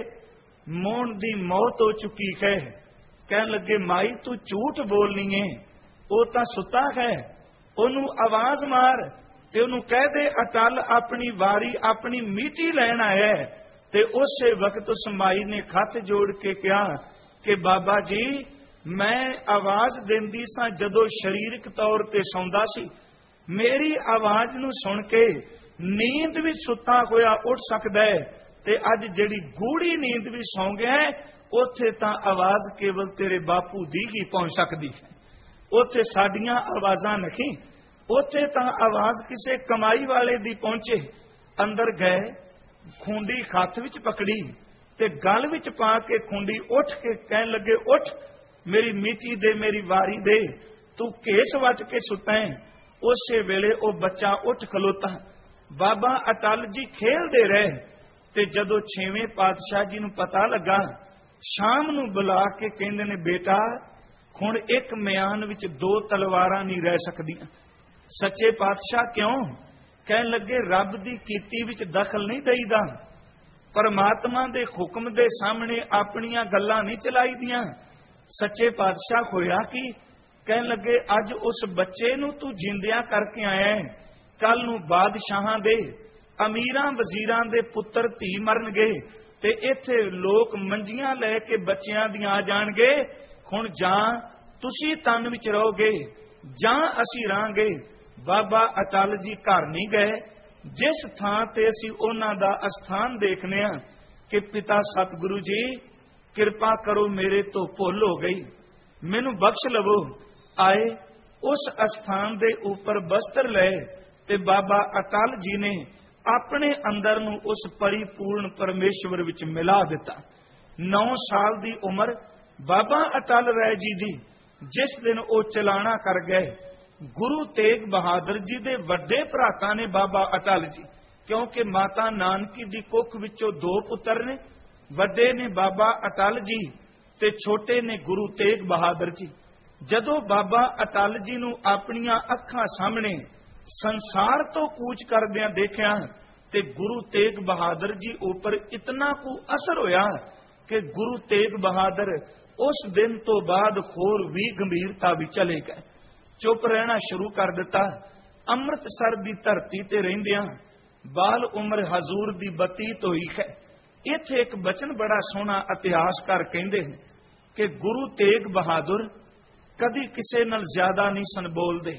ਮੋਹਣ ਦੀ ਮੌਤ ਹੋ ਚੁੱਕੀ ਹੈ। ਕਹਿਣ ਲੱਗੇ, ਮਾਈ ਤੂੰ ਝੂਠ ਬੋਲਨੀ ਏ, ਉਹ ਤਾਂ ਸੁੱਤਾ ਹੈ, ਉਹਨੂੰ ਆਵਾਜ਼ ਮਾਰ ਤੇ ਉਹਨੂੰ ਕਹਿ ਦੇ ਅਟਲ ਆਪਣੀ ਵਾਰੀ ਆਪਣੀ ਮੀਟੀ ਲੈਣ ਆਇਆ। ਤੇ ਉਸੇ ਵਕਤ ਉਸ ਮਾਈ ਨੇ ਹੱਥ ਜੋੜ ਕੇ ਕਿਹਾ ਕਿ ਬਾਬਾ ਜੀ, ਮੈਂ ਆਵਾਜ਼ ਦਿੰਦੀ ਸਾਂ ਜਦੋਂ ਸਰੀਰਕ ਤੌਰ ਤੇ ਸੌਂਦਾ ਸੀ। ਮੇਰੀ ਆਵਾਜ਼ ਨੂੰ ਸੁਣ ਕੇ ਨੀਂਦ ਵੀ ਸੁੱਤਾ ਹੋਇਆ ਉੱਠ ਸਕਦਾ ਹੈ ਤੇ ਅੱਜ ਜਿਹੜੀ ਗੂੜੀ ਨੀਂਦ ਵੀ ਸੌਂ ਗਿਆ ਹੈ, ਉੱਥੇ ਤਾਂ ਆਵਾਜ਼ ਕੇਵਲ ਤੇਰੇ ਬਾਪੂ ਦੀ ਹੀ ਪਹੁੰਚ ਸਕਦੀ ਹੈ। ਉੱਥੇ ਸਾਡੀਆਂ ਆਵਾਜ਼ਾਂ ਨਹੀਂ, ਉੱਥੇ ਤਾਂ ਆਵਾਜ਼ ਕਿਸੇ ਕਮਾਈ ਵਾਲੇ ਦੀ ਪਹੁੰਚੇ। ਅੰਦਰ ਗਏ, ਖੁੰਡੀ ਹੱਥ ਵਿੱਚ ਪਕੜੀ ਤੇ ਗਲ ਵਿੱਚ ਪਾ ਕੇ ਖੁੰਡੀ ਉੱਠ ਕੇ ਕਹਿਣ ਲੱਗੇ, ਉੱਠ ਮੇਰੀ ਮੀਟੀ ਦੇ, ਮੇਰੀ ਵਾਰੀ ਦੇ, ਤੂੰ ਘੇਸ ਵੱਟ ਕੇ ਸੁੱਤਾ ਹੈ। ਉਸੇ ਵੇਲੇ ਉਹ ਬੱਚਾ ਉੱਠ ਖਲੋਤਾ। ਬਾਬਾ ਅਟਲ ਜੀ ਖੇਲਦੇ ਰਹੇ ਤੇ ਜਦੋਂ 6ਵੇਂ ਪਾਤਸ਼ਾਹ ਜੀ ਨੂੰ ਪਤਾ ਲੱਗਾ, ਸ਼ਾਮ ਨੂੰ ਬੁਲਾ ਕੇ ਕਹਿੰਦੇ ਨੇ, ਬੇਟਾ ਹੁਣ ਇੱਕ ਮਿਆਨ ਵਿੱਚ 2 ਤਲਵਾਰਾਂ ਨਹੀਂ ਰਹਿ ਸਕਦੀਆਂ। ਸੱਚੇ ਪਾਤਸ਼ਾਹ ਕਿਉਂ? ਕਹਿਣ ਲੱਗੇ, ਰੱਬ ਦੀ ਕੀਤੀ ਵਿੱਚ ਦਖਲ ਨਹੀਂ ਦੇਈਦਾ, ਪਰਮਾਤਮਾ ਦੇ ਹੁਕਮ ਦੇ ਸਾਹਮਣੇ ਆਪਣੀਆਂ ਗੱਲਾਂ ਨਹੀਂ ਚਲਾਈਦੀਆਂ। ਸੱਚੇ ਪਾਤਸ਼ਾਹ ਹੋਇਆ ਕਿ ਕਹਿਣ ਲੱਗੇ, ਅੱਜ ਉਸ ਬੱਚੇ ਨੂੰ ਤੂੰ ਜਿੰਦਿਆਂ ਕਰਕੇ ਆਇਆ, ਕੱਲ ਨੂੰ ਬਾਦਸ਼ਾਹਾਂ ਦੇ, ਅਮੀਰਾਂ ਵਜ਼ੀਰਾਂ ਦੇ ਪੁੱਤਰ ਧੀ ਮਰਨਗੇ ਤੇ ਇੱਥੇ ਲੋਕ ਮੰਜੀਆਂ ਲੈ ਕੇ ਬੱਚਿਆਂ ਦੀਆਂ ਆ ਜਾਣਗੇ। ਹੁਣ ਜਾਂ ਤੁਸੀਂ ਤਨ ਵਿੱਚ ਰਹੋਗੇ ਜਾਂ ਅਸੀਂ ਰਹਾਂਗੇ। ਬਾਬਾ ਅਟਲ ਜੀ ਘਰ ਨਹੀਂ ਗਏ। ਜਿਸ ਥਾਂ ਤੇ ਅਸੀਂ ਉਹਨਾਂ ਦਾ ਅਸਥਾਨ ਦੇਖਨੇ ਆ ਕਿ ਪਿਤਾ ਸਤਿਗੁਰੂ ਜੀ ਕਿਰਪਾ ਕਰੋ, ਮੇਰੇ ਤੋਂ ਭੁੱਲ ਹੋ ਗਈ, ਮੈਨੂੰ ਬਖਸ਼ ਲਵੋ। ਆਏ, ਉਸ ਅਸਥਾਨ ਦੇ ਉੱਪਰ ਬਸਤਰ ਲਏ ਤੇ ਬਾਬਾ ਅਟਲ ਜੀ ਨੇ ਆਪਣੇ ਅੰਦਰ ਨੂੰ ਉਸ ਪਰਿਪੂਰਨ ਪਰਮੇਸ਼ਵਰ ਵਿੱਚ ਮਿਲਾ ਦਿੱਤਾ। 9 ਸਾਲ ਦੀ ਉਮਰ ਬਾਬਾ ਅਟਲ ਰਾਏ ਜੀ ਦੀ, ਜਿਸ ਦਿਨ ਉਹ ਚਲਾਣਾ ਕਰ ਗਏ। ਗੁਰੂ ਤੇਗ ਬਹਾਦਰ ਜੀ ਦੇ ਵੱਡੇ ਭਰਾਤਾ ਨੇ ਬਾਬਾ ਅਟਲ ਜੀ, ਕਿਉਂਕਿ ਮਾਤਾ ਨਾਨਕੀ ਦੀ ਕੁੱਖ ਵਿੱਚੋਂ 2 ਪੁੱਤਰ ਨੇ। ਵੱਡੇ ਨੇ ਬਾਬਾ ਅਟਲ ਜੀ ਤੇ ਛੋਟੇ ਨੇ ਗੁਰੂ ਤੇਗ ਬਹਾਦਰ ਜੀ। ਜਦੋਂ ਬਾਬਾ ਅਟਲ ਜੀ ਨੂੰ ਆਪਣੀਆਂ ਅੱਖਾਂ ਸਾਹਮਣੇ ਸੰਸਾਰ ਤੋਂ ਕੂਚ ਕਰਦਿਆਂ ਦੇਖਿਆ ਤੇ ਗੁਰੂ ਤੇਗ ਬਹਾਦਰ ਜੀ ਉੱਪਰ ਇਤਨਾ ਕੁ ਅਸਰ ਹੋਇਆ ਕਿ ਗੁਰੂ ਤੇਗ ਬਹਾਦਰ ਉਸ ਦਿਨ ਤੋਂ ਬਾਅਦ ਹੋਰ ਵੀ ਗੰਭੀਰਤਾ ਵਿੱਚ ਚਲੇ ਗਏ। ਚੁੱਪ ਰਹਿਣਾ ਸ਼ੁਰੂ ਕਰ ਦਿੱਤਾ। ਅੰਮ੍ਰਿਤਸਰ ਦੀ ਧਰਤੀ ਤੇ ਰਹਿੰਦਿਆਂ ਬਾਲ ਉਮਰ ਹਜ਼ੂਰ ਦੀ ਬਤੀਤ ਹੋਈ ਹੈ। ਇੱਥੇ ਇੱਕ ਬਚਨ ਬੜਾ ਸੋਹਣਾ ਇਤਿਹਾਸਕਾਰ ਕਹਿੰਦੇ ਨੇ ਕਿ ਗੁਰੂ ਤੇਗ ਬਹਾਦਰ कदी किसे नाल ज्यादा नहीं सन बोलते।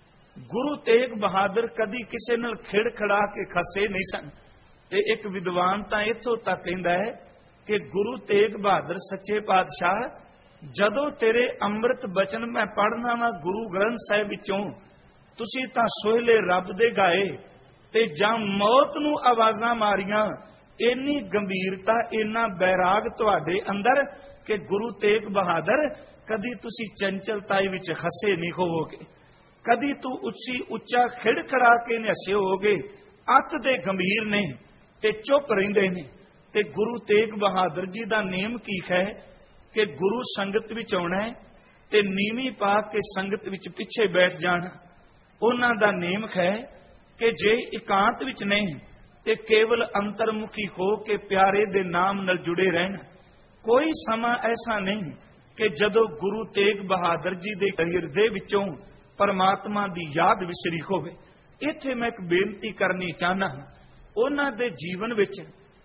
गुरु तेग बहादुर कदी किसे नाल खिड़खड़ा के खसे नहीं सन। ते एक विद्वान तां इत्थों तक कहंदा है कि गुरु तेग बहादुर सच्चे पातशाह, जदों तेरे अमृत बचन मैं पढ़ना वा गुरु ग्रंथ साहिब विचों, तुसी तां सोहले रब दे गाए ते जां मौत नूं आवाज़ां मारियां। इन्नी गंभीरता, इन्ना बैराग तुहाडे अंदर कि गुरु तेग बहादुर कदी तुसी चंचलताई विच हसे नहीं होवोगे, कदी तू उच्ची उच्चा खिड़खड़ा के नहीं हसे होगे। अत दे गंभीर ने ते चुप रहिंदे ने। ते गुरु तेग बहादुर जी दा नेम की है कि गुरु संगत विच आउणा है ते नीवी पा के संगत विच पिछे बैठ जाना। उन्हां दा नेम है कि जे एकांत विच नहीं ते केवल अंतर्मुखी हो के प्यारे दे नाम नाल जुड़े रहना। कोई समा ऐसा नहीं कि जदों गुरु तेग बहादुर जी दे हिरदे विचों परमात्मा दी याद विसरी होवे। इत्थे मैं एक बेनती करनी चाहना, उन्हां दे जीवन विच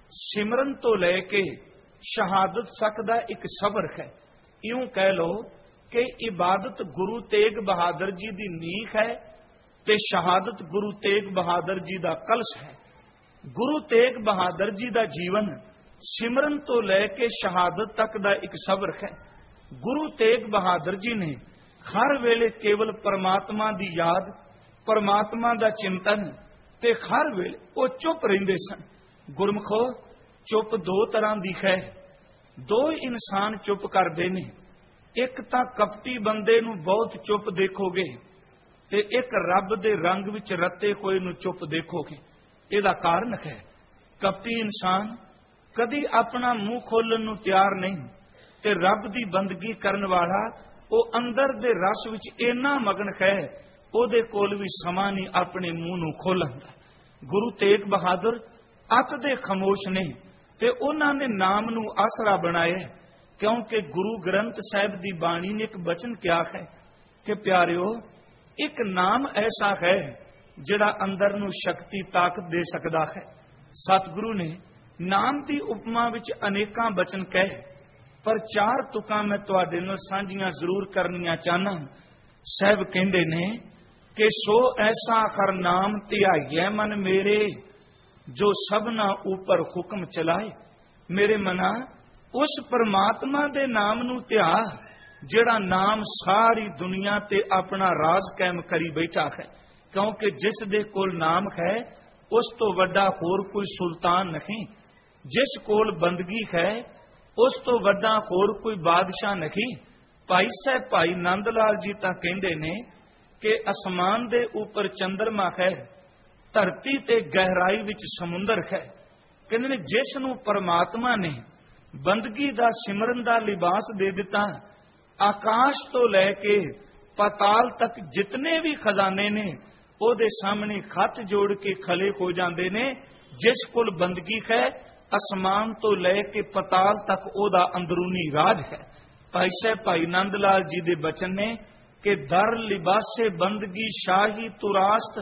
सिमरन तो लैके शहादत तक दा एक सफर है। यूं कह लो कि इबादत गुरु तेग बहादुर जी दी नींह है ते शहादत गुरु तेग बहादुर जी दा कलश है। गुरु तेग बहादुर जी दा जीवन सिमरन तो लैके शहादत तक दा एक सफर है। गुरु तेग बहादुर जी ने हर वेले केवल परमात्मा दी याद, परमात्मा दा चिंतन ते हर वेले वो चुप रहिंदे सन। गुरमुखो, चुप दो तरह दी है। दो इंसान चुप करदे ने। एक तां कपटी बंदे नूं बहुत चुप देखोगे ते एक रब दे रंग विच रते होए नूं चुप देखोगे। इहदा कारण है, कपटी इंसान कदी अपना मुंह खोलण नूं तैयार नहीं ते रब दी बंदगी करन वाला वो अंदर दे रस विच इन्ना मगन है, ओदे कोल भी समा नहीं अपने मुंह नूं खोलण दा। गुरु तेग बहादुर अत दे खामोश ने ते उन्हां ने नाम नूं आसरा बनाया, क्योंकि गुरु ग्रंथ साहिब दी बाणी ने एक बचन क्या है कि प्यारिओ, एक नाम ऐसा है जिहड़ा अंदर नूं शक्ति ताकत दे सकदा है। सतगुरु ने नाम की उपमा विच अनेकां बचन कहे, पर चार तुकां मैं तुहाडे नाल सांझियां जरूर करनियां चाहना। साहिब कहंदे ने कि सो ऐसा हर नाम ध्याइए मन मेरे, जो सबना ऊपर हुक्म चलाए। मेरे मना उस परमात्मा दे नाम नूं ध्या जिहड़ा नाम सारी दुनिया ते अपना राज कायम करी बैठा है। क्योंकि जिस दे कोल नाम है उस तो वड्डा होर कोई सुल्तान नहीं, जिस कोल बंदगी है उस तो वड्डा होर कोई बादशाह नहीं। भाई साहब भाई नंद लाल जी तां कहंदे ने कि आसमान दे ऊपर चंद्रमा है, धरती ते गहराई विच समुंदर है। कहंदे ने जिस नूं परमात्मा ने बंदगी दा सिमरन दा लिबास दे दिता, आकाश तो लैके पाताल तक जितने भी खजाने ने ओदे सामने खत जोड़ के खले हो जाते ने। जिस कोल बंदगी है आसमान तो लैके पाताल तक ओदा अंदरूनी राज है। भाई साहब भाई नंद लाल जी दे बचन ने कि दर लिबासे बंदगी शाही तुरास्त,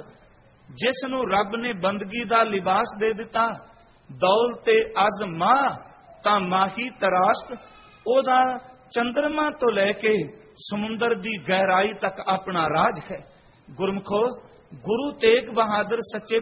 जिस नूं रब ने बंदगी दा लिबास दे दिता, दौलते अज़मा ता माही तरास्त, ओदा चंद्रमा तो लैके समुंदर दी गहराई तक अपना राज है। गुरमुखो, गुरु तेग बहादुर सच्चे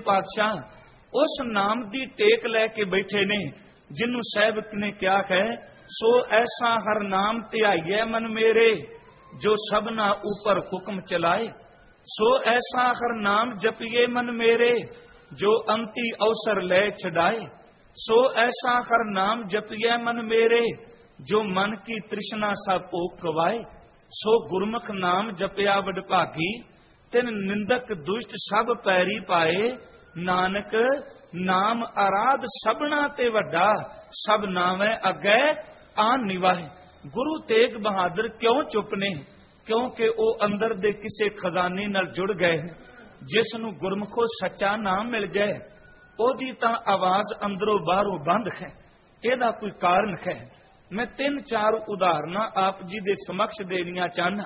पातशाह उस नाम दी टेक लैके बैठे ने जिन्नू साहिब ने क्या है, सो ऐसा हर नाम ध्याइए मन मेरे, जो सबना ऊपर हुक्म चलाए। सो ऐसा हर नाम जपिए मन मेरे, जो अंति अवसर ले छड़ाए। सो ऐसा हर नाम जपिए मन मेरे, जो मन की तृष्णा सा भोग गवाए। सो गुरमुख नाम जपया वडभागी, तिन निंदक दुष्ट सब पैरी पाए। नानक नाम आराध सबना ते वड्डा, सब नावे अगे आन निवाए। गुरु तेग बहादुर क्यों चुप ने? क्योंकि वो अंदर दे किसे खजाने नाल जुड़ गए। जिस नूं गुरमुखो सच्चा नाम मिल जाए ओदी तां आवाज अंदरों बाहरों बंद है। एदा कोई कारण है। मैं 3-4 उदाहरणा आप जी दे समक्ष देनिया चाहना।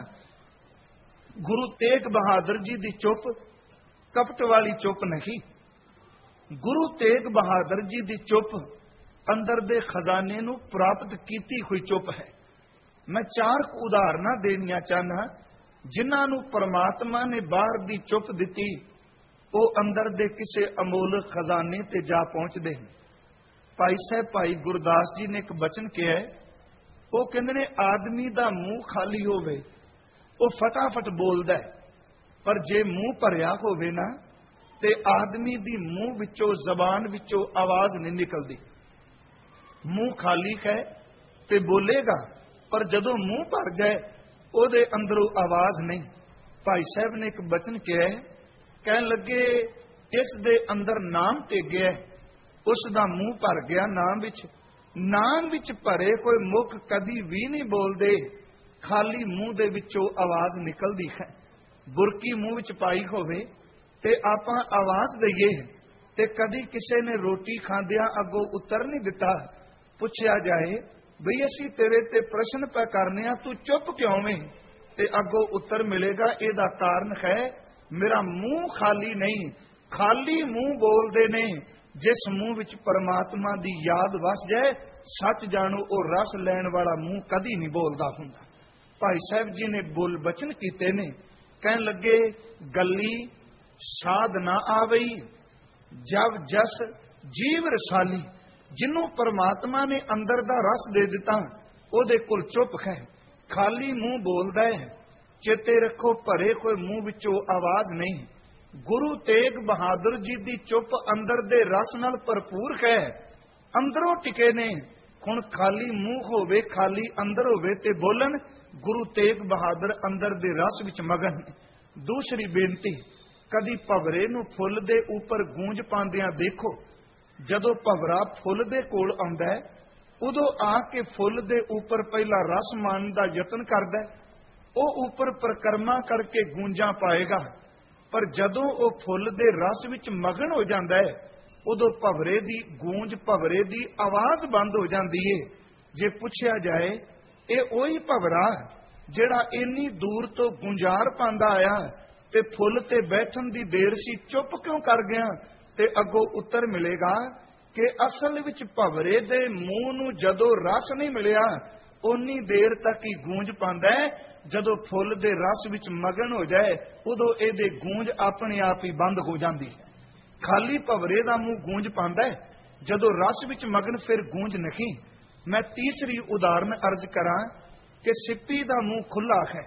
गुरु तेग बहादुर जी दी चुप कपट वाली चुप नहीं। गुरु तेग बहादुर जी दी चुप अंदर दे खजाने नूं प्राप्त कीती हुई चुप है। मैं 4 उदाहरणां देनियां चाहना जिन्हां नूं परमात्मा ने बाहर दी चुप दिती, वो अंदर दे किसे अमोल खजाने ते जा पहुंचदे हैं। भाई साहब भाई गुरदास जी ने एक बचन कहा है, वो कहंदे ने आदमी दा मूँह खाली होवे वो फटाफट बोलदा है, पर जे मूँह भरिया होवे ना ते आदमी दी मूँह विचों जबान विचों आवाज नहीं निकलदी। मूँह खाली है ते बोलेगा, पर जदों मूँह भर जाए ओदे अंदरों आवाज नहीं। भाई साहब ने एक बचन कहा है, कहन लगे इस दे अंदर नाम टेगिया, उसदा मूँह भर गया नाम विच भरे कोई मुख कदी भी नहीं बोलदे, खाली मूँह दे विचों आवाज निकलदी है। बुरकी मूँह विच पाई होवे ते आपां आवाज दईए ते कदी किसे ने रोटी खांदियां अगों उत्तर नहीं दिता, पुछया जाए बई असीं तेरे ते प्रश्न पै करने आ, तू चुप क्यों में, ते अगों उत्तर मिलेगा इहदा कारण है मेरा मूँह खाली नहीं। खाली मूँह बोलदे ने जिस मूँह विच परमात्मा दी याद वस जाए, सच जानो ओ रस लैण वाला मूँह कदी नहीं बोलदा हुंदा। भाई साहब जी ने बोल बचन कीते ने, कहन लगे गली साध ना आवई जब जस जीव रसाली, जिन्हों परमात्मा ने अंदर दा रस दे दिता ओदे कोल चुप है, खाली मूँह बोलदा है। चेते रखो भरे कोई मूँह विचों आवाज नहीं। गुरु तेग बहादुर जी दी चुप अंदर दे रस नाल भरपूर है, अंदरों टिके ने। हुण खाली मूँह होवे खाली अंदर होवे ते बोलन, गुरु तेग बहादुर अंदर दे रस विच मगन। दूसरी बेनती, कदी भवरे नूं फुੱਲ दे उपर गूंज पांदियां देखो। जदों भवरा फुੱਲ दे कोल आउंदा है उदों आके फुੱਲ दे उपर पहला रस माणन दा यतन करदा है, वो उपर परिक्रमा करके गूंजा पाएगा, पर जदों वो फुੱਲ दे रस विच मगन हो जाता है उदों भवरे दी गूंज भवरे दी आवाज बंद हो जाती है। जे पुछया जाए ये ओही भवरा जिहड़ा इन्नी दूर तो गुंजार पांदा आया ते फुੱਲ ते बैठन दी देर सी चुप क्यों कर गया, ते अगों उत्तर मिलेगा कि असल विच भवरे दे मूँह नूं जदों रस नहीं मिलिया उन्नी देर तक ही गूंज पांदा है, जदों फुੱਲ दे रस विच मगन हो जाए उदों इहदे गूंज अपने आप ही बंद हो जाती है। खाली भवरे दा मूँह गूंज पांदा है, जदों रस विच मगन फिर गूंज नहीं। मैं तीसरी उदाहरण अर्ज करा कि सिप्पी दा मूँह खुला है,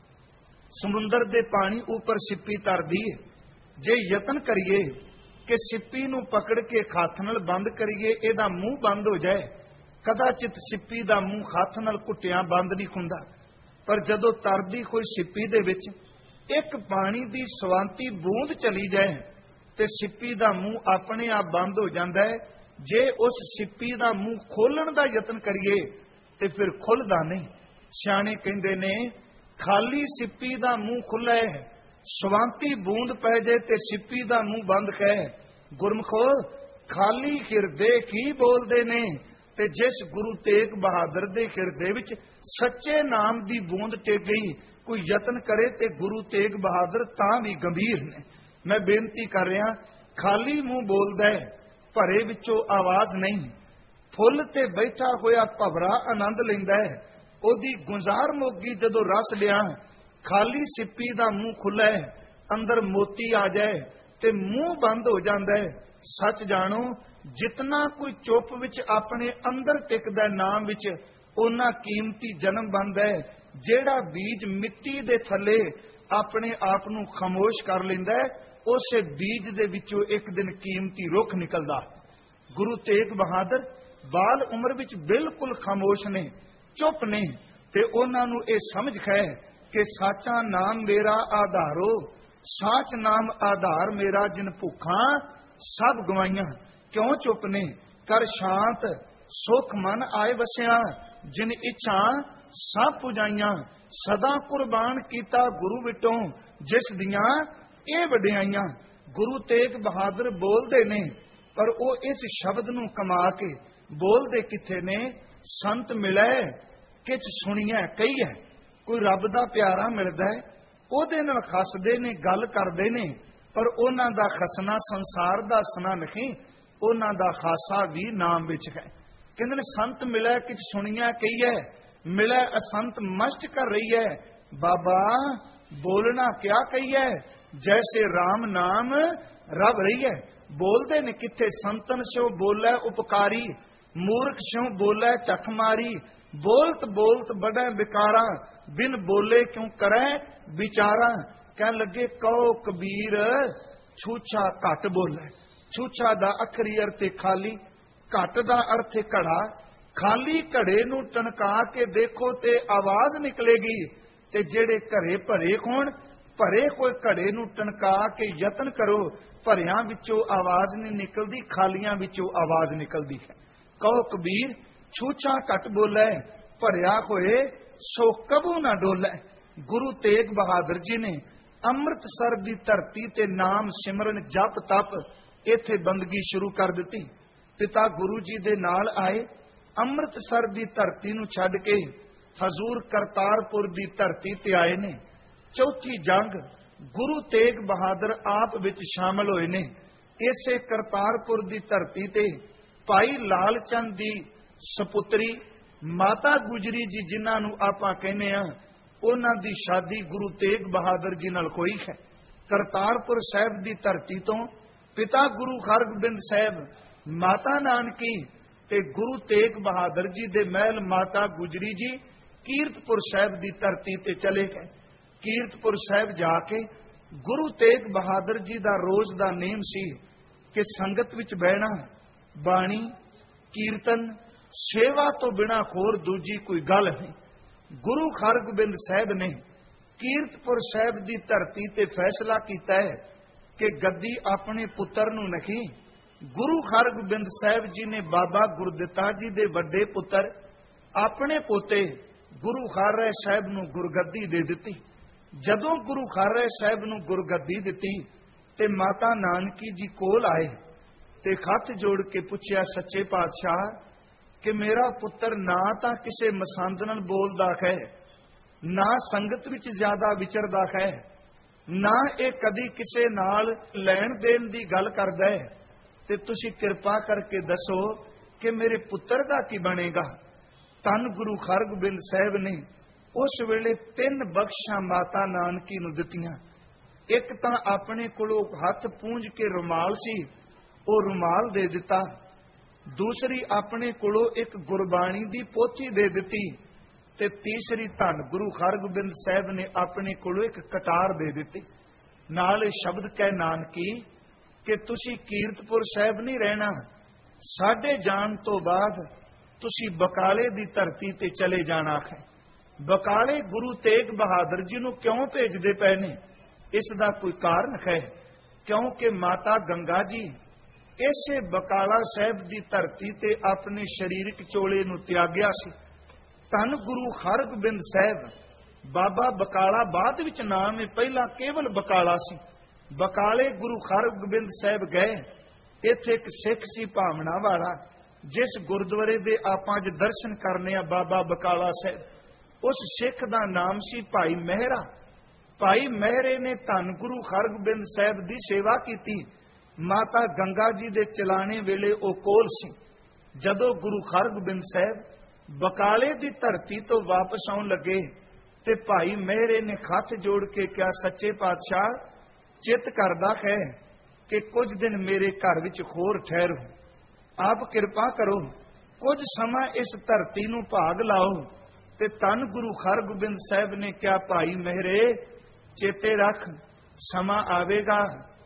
समुंदर दे पानी ऊपर सिप्पी तर दी है। जे यतन करिए कि सिप्पी नूं पकड़ के हथ नाल बंद करिए इहदा मूँह बंद हो जाए, कदाचित सिप्पी दा मूँह हथ नाल घुट्टियां बंद नहीं हुंदा, पर जदों तरदी कोई सिप्पी दे विच एक पानी दी सवांती बूंद चली जाए ते सिप्पी दा मूँह अपने आप बंद हो जाता है। जे उस सिप्पी दा मूँह खोलण दा यतन करिए ते फिर खुलदा नहीं। सियाणे कहंदे ने खाली सिप्पी दा मूँह खुला है, सवांती बूंद पै जाए ते सिप्पी दा मूँह बंद है। गुरमुखो खाली हिरदे की बोलदे ने, ते जिस गुरु तेग बहादुर दे हिरदे विच सच्चे नाम दी बूंद टेक गई, कोई यतन करे ते गुरु तेग बहादुर तां भी गंभीर ने। मैं बेनती कर रहा, खाली मूँह बोलदा है, भरे विचों आवाज नहीं। फुੱਲ ते बैठा होया भवरा आनंद लैंदा है, ओदी गुंजार मोगी जदों रस लिया, खाली सिप्पी दा मूँह खुला है, अंदर मोती आ जाए ते मूँह बंद हो जाता है। सच जानो जितना कोई चुप विच अपने अंदर टिकदा नाम विच ओना कीमती जन्म बनदा है। जेड़ा बीज मिट्टी दे थले अपने आप नूं खामोश कर लैंदा है, उस बीज दे विचों एक दिन कीमती रुख निकलदा। गुरु तेग बहादुर बाल उम्र विच बिल्कुल खामोश ने, चुप ने, ते उन्हां नूं इह समझ है कि साचा नाम मेरा आधारो, साच नाम आधार मेरा जिन भुखा सब गवाइयां। क्यों चुप ने, कर शांत सुख मन आए वसिया, जिन इच्छा सब पुजाइयां। सदा कुर्बान कीता गुरु विटों, जिस दियां ये वडियाइयां। गुरु तेग बहादुर बोलते ने, पर वो इस शब्द नूं कमा के बोलते किथे ने। संत मिले किच सुनिया कही है, कोई रब दा प्यारा मिलदा है ओदे नाल खसदे ने, गल करदे ने, पर उन्हां दा खसना संसार दा हसना नहीं, उन्हां दा खासा भी नाम विच है। कहंदे ने संत मिले किच सुनिया कही है, मिले असंत मस्ट कर रही है। बाबा बोलना क्या कही है, जैसे राम नाम रब रही है। बोलते ने किथे संतन स्यों बोले उपकारी, मूर्ख स्यों बोले चख मारी। बोलत बोलत बड़े बिकारा, बिन बोले क्यों करे विचारा। कह लगे कहो कबीर छूछा घट बोले। छूछा दा अखरी अर्थ खाली, घट दा अर्थ घड़ा। खाली घड़े नूं टनका के देखो ते आवाज निकलेगी, ते जेड़े घरे भरे होण, भरे कोई घड़े नूं टनका के यतन करो, भरियां विचों आवाज नहीं निकलदी, खालियां विचों आवाज निकलदी है। कहो कबीर छूछा घट बोले, भरिया होए सो कबू ना डोले। गुरु तेग बहादुर जी ने अमृतसर दी धरती ते नाम सिमरन जप तप इत्थे बंदगी शुरू कर दिती। पिता गुरु जी दे नाल आए, अमृतसर दी धरती नूं छड्ड के हजूर करतारपुर दी धरती ते आए ने। चौथी जंग गुरु तेग बहादुर आप विच शामिल होए ने। इसे करतारपुर दी धरती ते भाई लाल चंद दी सपुत्री माता गुजरी जी, जिन्हां नूं आपां कहने आ, उन्हां दी शादी गुरु तेग बहादुर जी नाल होई है। करतारपुर साहिब दी धरती तो पिता गुरु हरगोबिंद साहिब, माता नानकी ते गुरु तेग बहादुर जी दे महल माता गुजरी जी कीरतपुर साहिब दी धरती ते चले गए। कीरतपुर साहिब जाके गुरु तेग बहादुर जी दा रोज दा नेम सी कि संगत विच बहना, बाणी कीर्तन सेवा तो बिना होर दूजी कोई गल नहीं। गुरु हरगोबिंद साहिब ने कीरतपुर साहिब दी धरती ते फैसला कीता है कि गद्दी अपने पुत्र नूं नहीं, गुरु हरगोबिंद साहिब जी ने बाबा गुरदिता जी दे वड्डे पुत्र अपने पोते गुरु हरराय साहिब नूं गुरगद्दी दे दिती। जदों गुरु हरराय साहिब नूं गुरगद्दी दिती ते माता नानकी जी कोल आए ते खत जोड़ के पुछया, सच्चे पातशाह कि मेरा पुत्र ना तां किसे मसंद नाल बोलदा है, ना संगत विच ज्यादा विचरदा है, ना ये कदी किसे नाल लैण देण दी गल करदा है, ते तुसी किरपा करके दसो कि मेरे पुत्र दा की बनेगा। धन गुरु हरगोबिंद साहिब ने उस वेले 3 बख्शा माता नानकी नूं दित्तियां। एक तां अपने कोलों हथ पूंज के रुमाल सी, वो रुमाल दे दिता। दूसरी अपने कोलों एक गुरबाणी दी पोथी दे दिती, ते तीसरी धन गुरु हरगोबिंद साहिब ने अपने कोलों एक कटार दे दिती। नाल शब्द कह नानकी कि तुसी कीरतपुर साहिब नहीं रहना, साडे जान तो बाद तुसी बकाले दी धरती ते चले जाना है। बकाले गुरु तेग बहादुर जी नूं क्यों भेजदे पए ने, इसदा कोई कारण है। क्योंकि माता गंगा जी इसे बकाला साहिब दी धरती ते अपने शरीरक चोले नूं त्याग्या सी। धन गुरु हरगोबिंद साहिब, बाबा बकाला बाद विच नाम है, पहला केवल बकाला सी। बकाले गुरु हरगोबिंद साहिब गए। इत्थे एक सिख सी भावना वाला, जिस गुरुद्वारे दे आपां अज दर्शन करने आ बाबा बकाला साहिब, उस सिख दा नाम सी भाई मेहरा। भाई मेहरे ने धन गुरु हरगोबिंद साहिब दी सेवा की। माता गंगा जी दे चलाने वेले ओ कोल सी। जदों गुरु हरगोबिंद साहिब बकाले दी धरती तो वापस आउण लगे ते भाई मेहरे ने हथ जोड़ के कहा, सच्चे पातशाह चित करदा है कि कुछ दिन मेरे घर विच होर ठहरो, आप किरपा करो, कुछ समा इस धरती नूं भाग लाओ। ते धन गुरु हरगोबिंद साहिब ने कहा, भाई मेहरे चेते रख, समा आवेगा,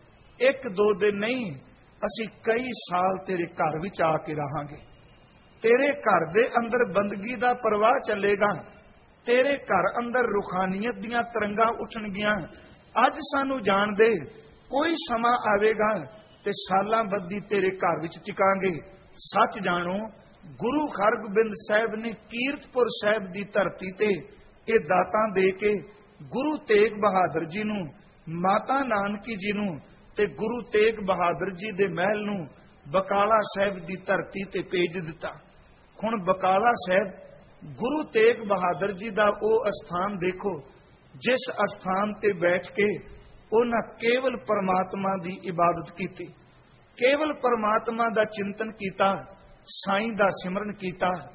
1-2 दिन नहीं, असी कई साल तेरे घर विच आके रहांगे। तेरे घर दे अंदर बंदगी दा परवाह चलेगा, तेरे घर अंदर रूहानियत दियां तरंगां उठणगियां। अज सानू जान दे, कोई समा आवेगा ते सालां बद्धी तेरे घर विच टिकांगे। सच जानो, गुरु हरगोबिंद साहिब ने कीरतपुर साहिब दी धरती ते ये दातां दे के गुरु तेग बहादुर जी नूं, माता नानकी जी नूं ते गुरु तेग बहादुर जी दे महल नूं बकाला साहिब दी धरती ते भेज दिता। हुण बकाला साहिब गुरु तेग बहादुर जी दा ओ अस्थान देखो, जिस अस्थान ते बैठ के उन्हां केवल परमात्मा दी इबादत कीती, केवल परमात्मा दा चिंतन कीता, साईं दा सिमरन कीता।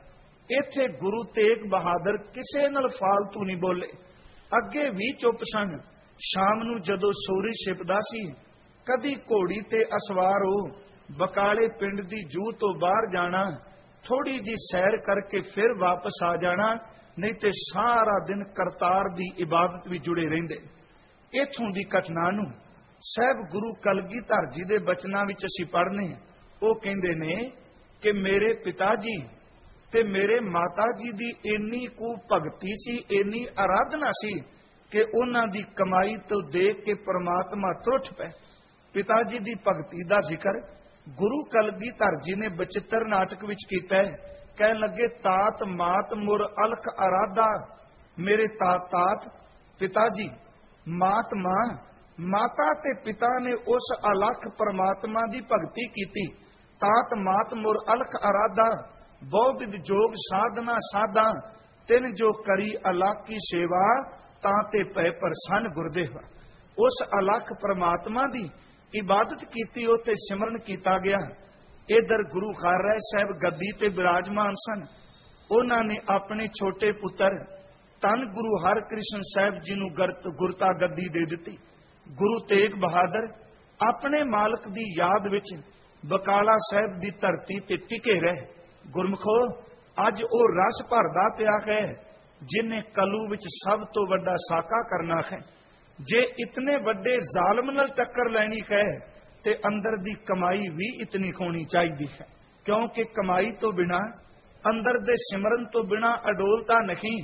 इत्थे गुरु तेग बहादुर किसे नाल फालतू नहीं बोले, अगे भी चुप सन। शाम नूं जदों सूरज छिपदा सी, कदी घोड़ी ते असवार हो बकाले पिंड दी जूह तो बाहर जाना, थोड़ी जी सैर करके फिर वापस आ जाना, नहीं ते सारा दिन करतार दी इबादत भी जुड़े रहिंदे। इत्थों दी घटना नूं साहब गुरु कलगीधर जी दे बचनां विच असीं पढ़ने। वो कहंदे ने कि मेरे पिता जी ते मेरे माता जी दी इन्नी कु भगती सी, इन्नी आराधना सी कि उन्हां दी कमाई तो देख के परमात्मा त्रुठ पए। पिता जी दी भगती दा जिक्र गुरु कलगीधर जी ने बचित्र नाटक विच कीता है। कहन लगे तात मात मुर अलख आराधा, मेरे तात तात पिता जी, मात मां, माता ते पिता ने उस अलख परमात्मा दी भगती कीती। तात मात मुर अलख आराधा, बहुविध जोग साधना साधा, तिन जो करी अलख की सेवा, ताते पै प्रसन्न गुरदेवा। उस अलख परमात्मा दी इबादत कीती, उते सिमरन कीता गया। इधर गुरु घर राय साहब गद्दी ते विराजमान सन। उन्होंने अपने छोटे पुत्र धन गुरु हरकृष्ण साहब जी नूं गुरता गद्दी दे दिती। गुरु तेग बहादुर अपने मालक दी याद विच बकाला साहब दी धरती ते टिके रहे। गुरमुखो अज ओ रस भरदा पिया है जिन्हें कलू विच सब तो वड्डा साका करना है। जे इतने वड्डे जालम नाल टक्कर लैनी है ते अंदर दी कमाई भी इतनी होनी चाहिए है, क्योंकि कमाई तो बिना, अंदर दे सिमरन तो बिना अडोलता नहीं,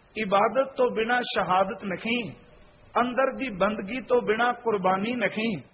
इबादत तो बिना शहादत नहीं, अंदर दी बंदगी तो बिना कुर्बानी नहीं।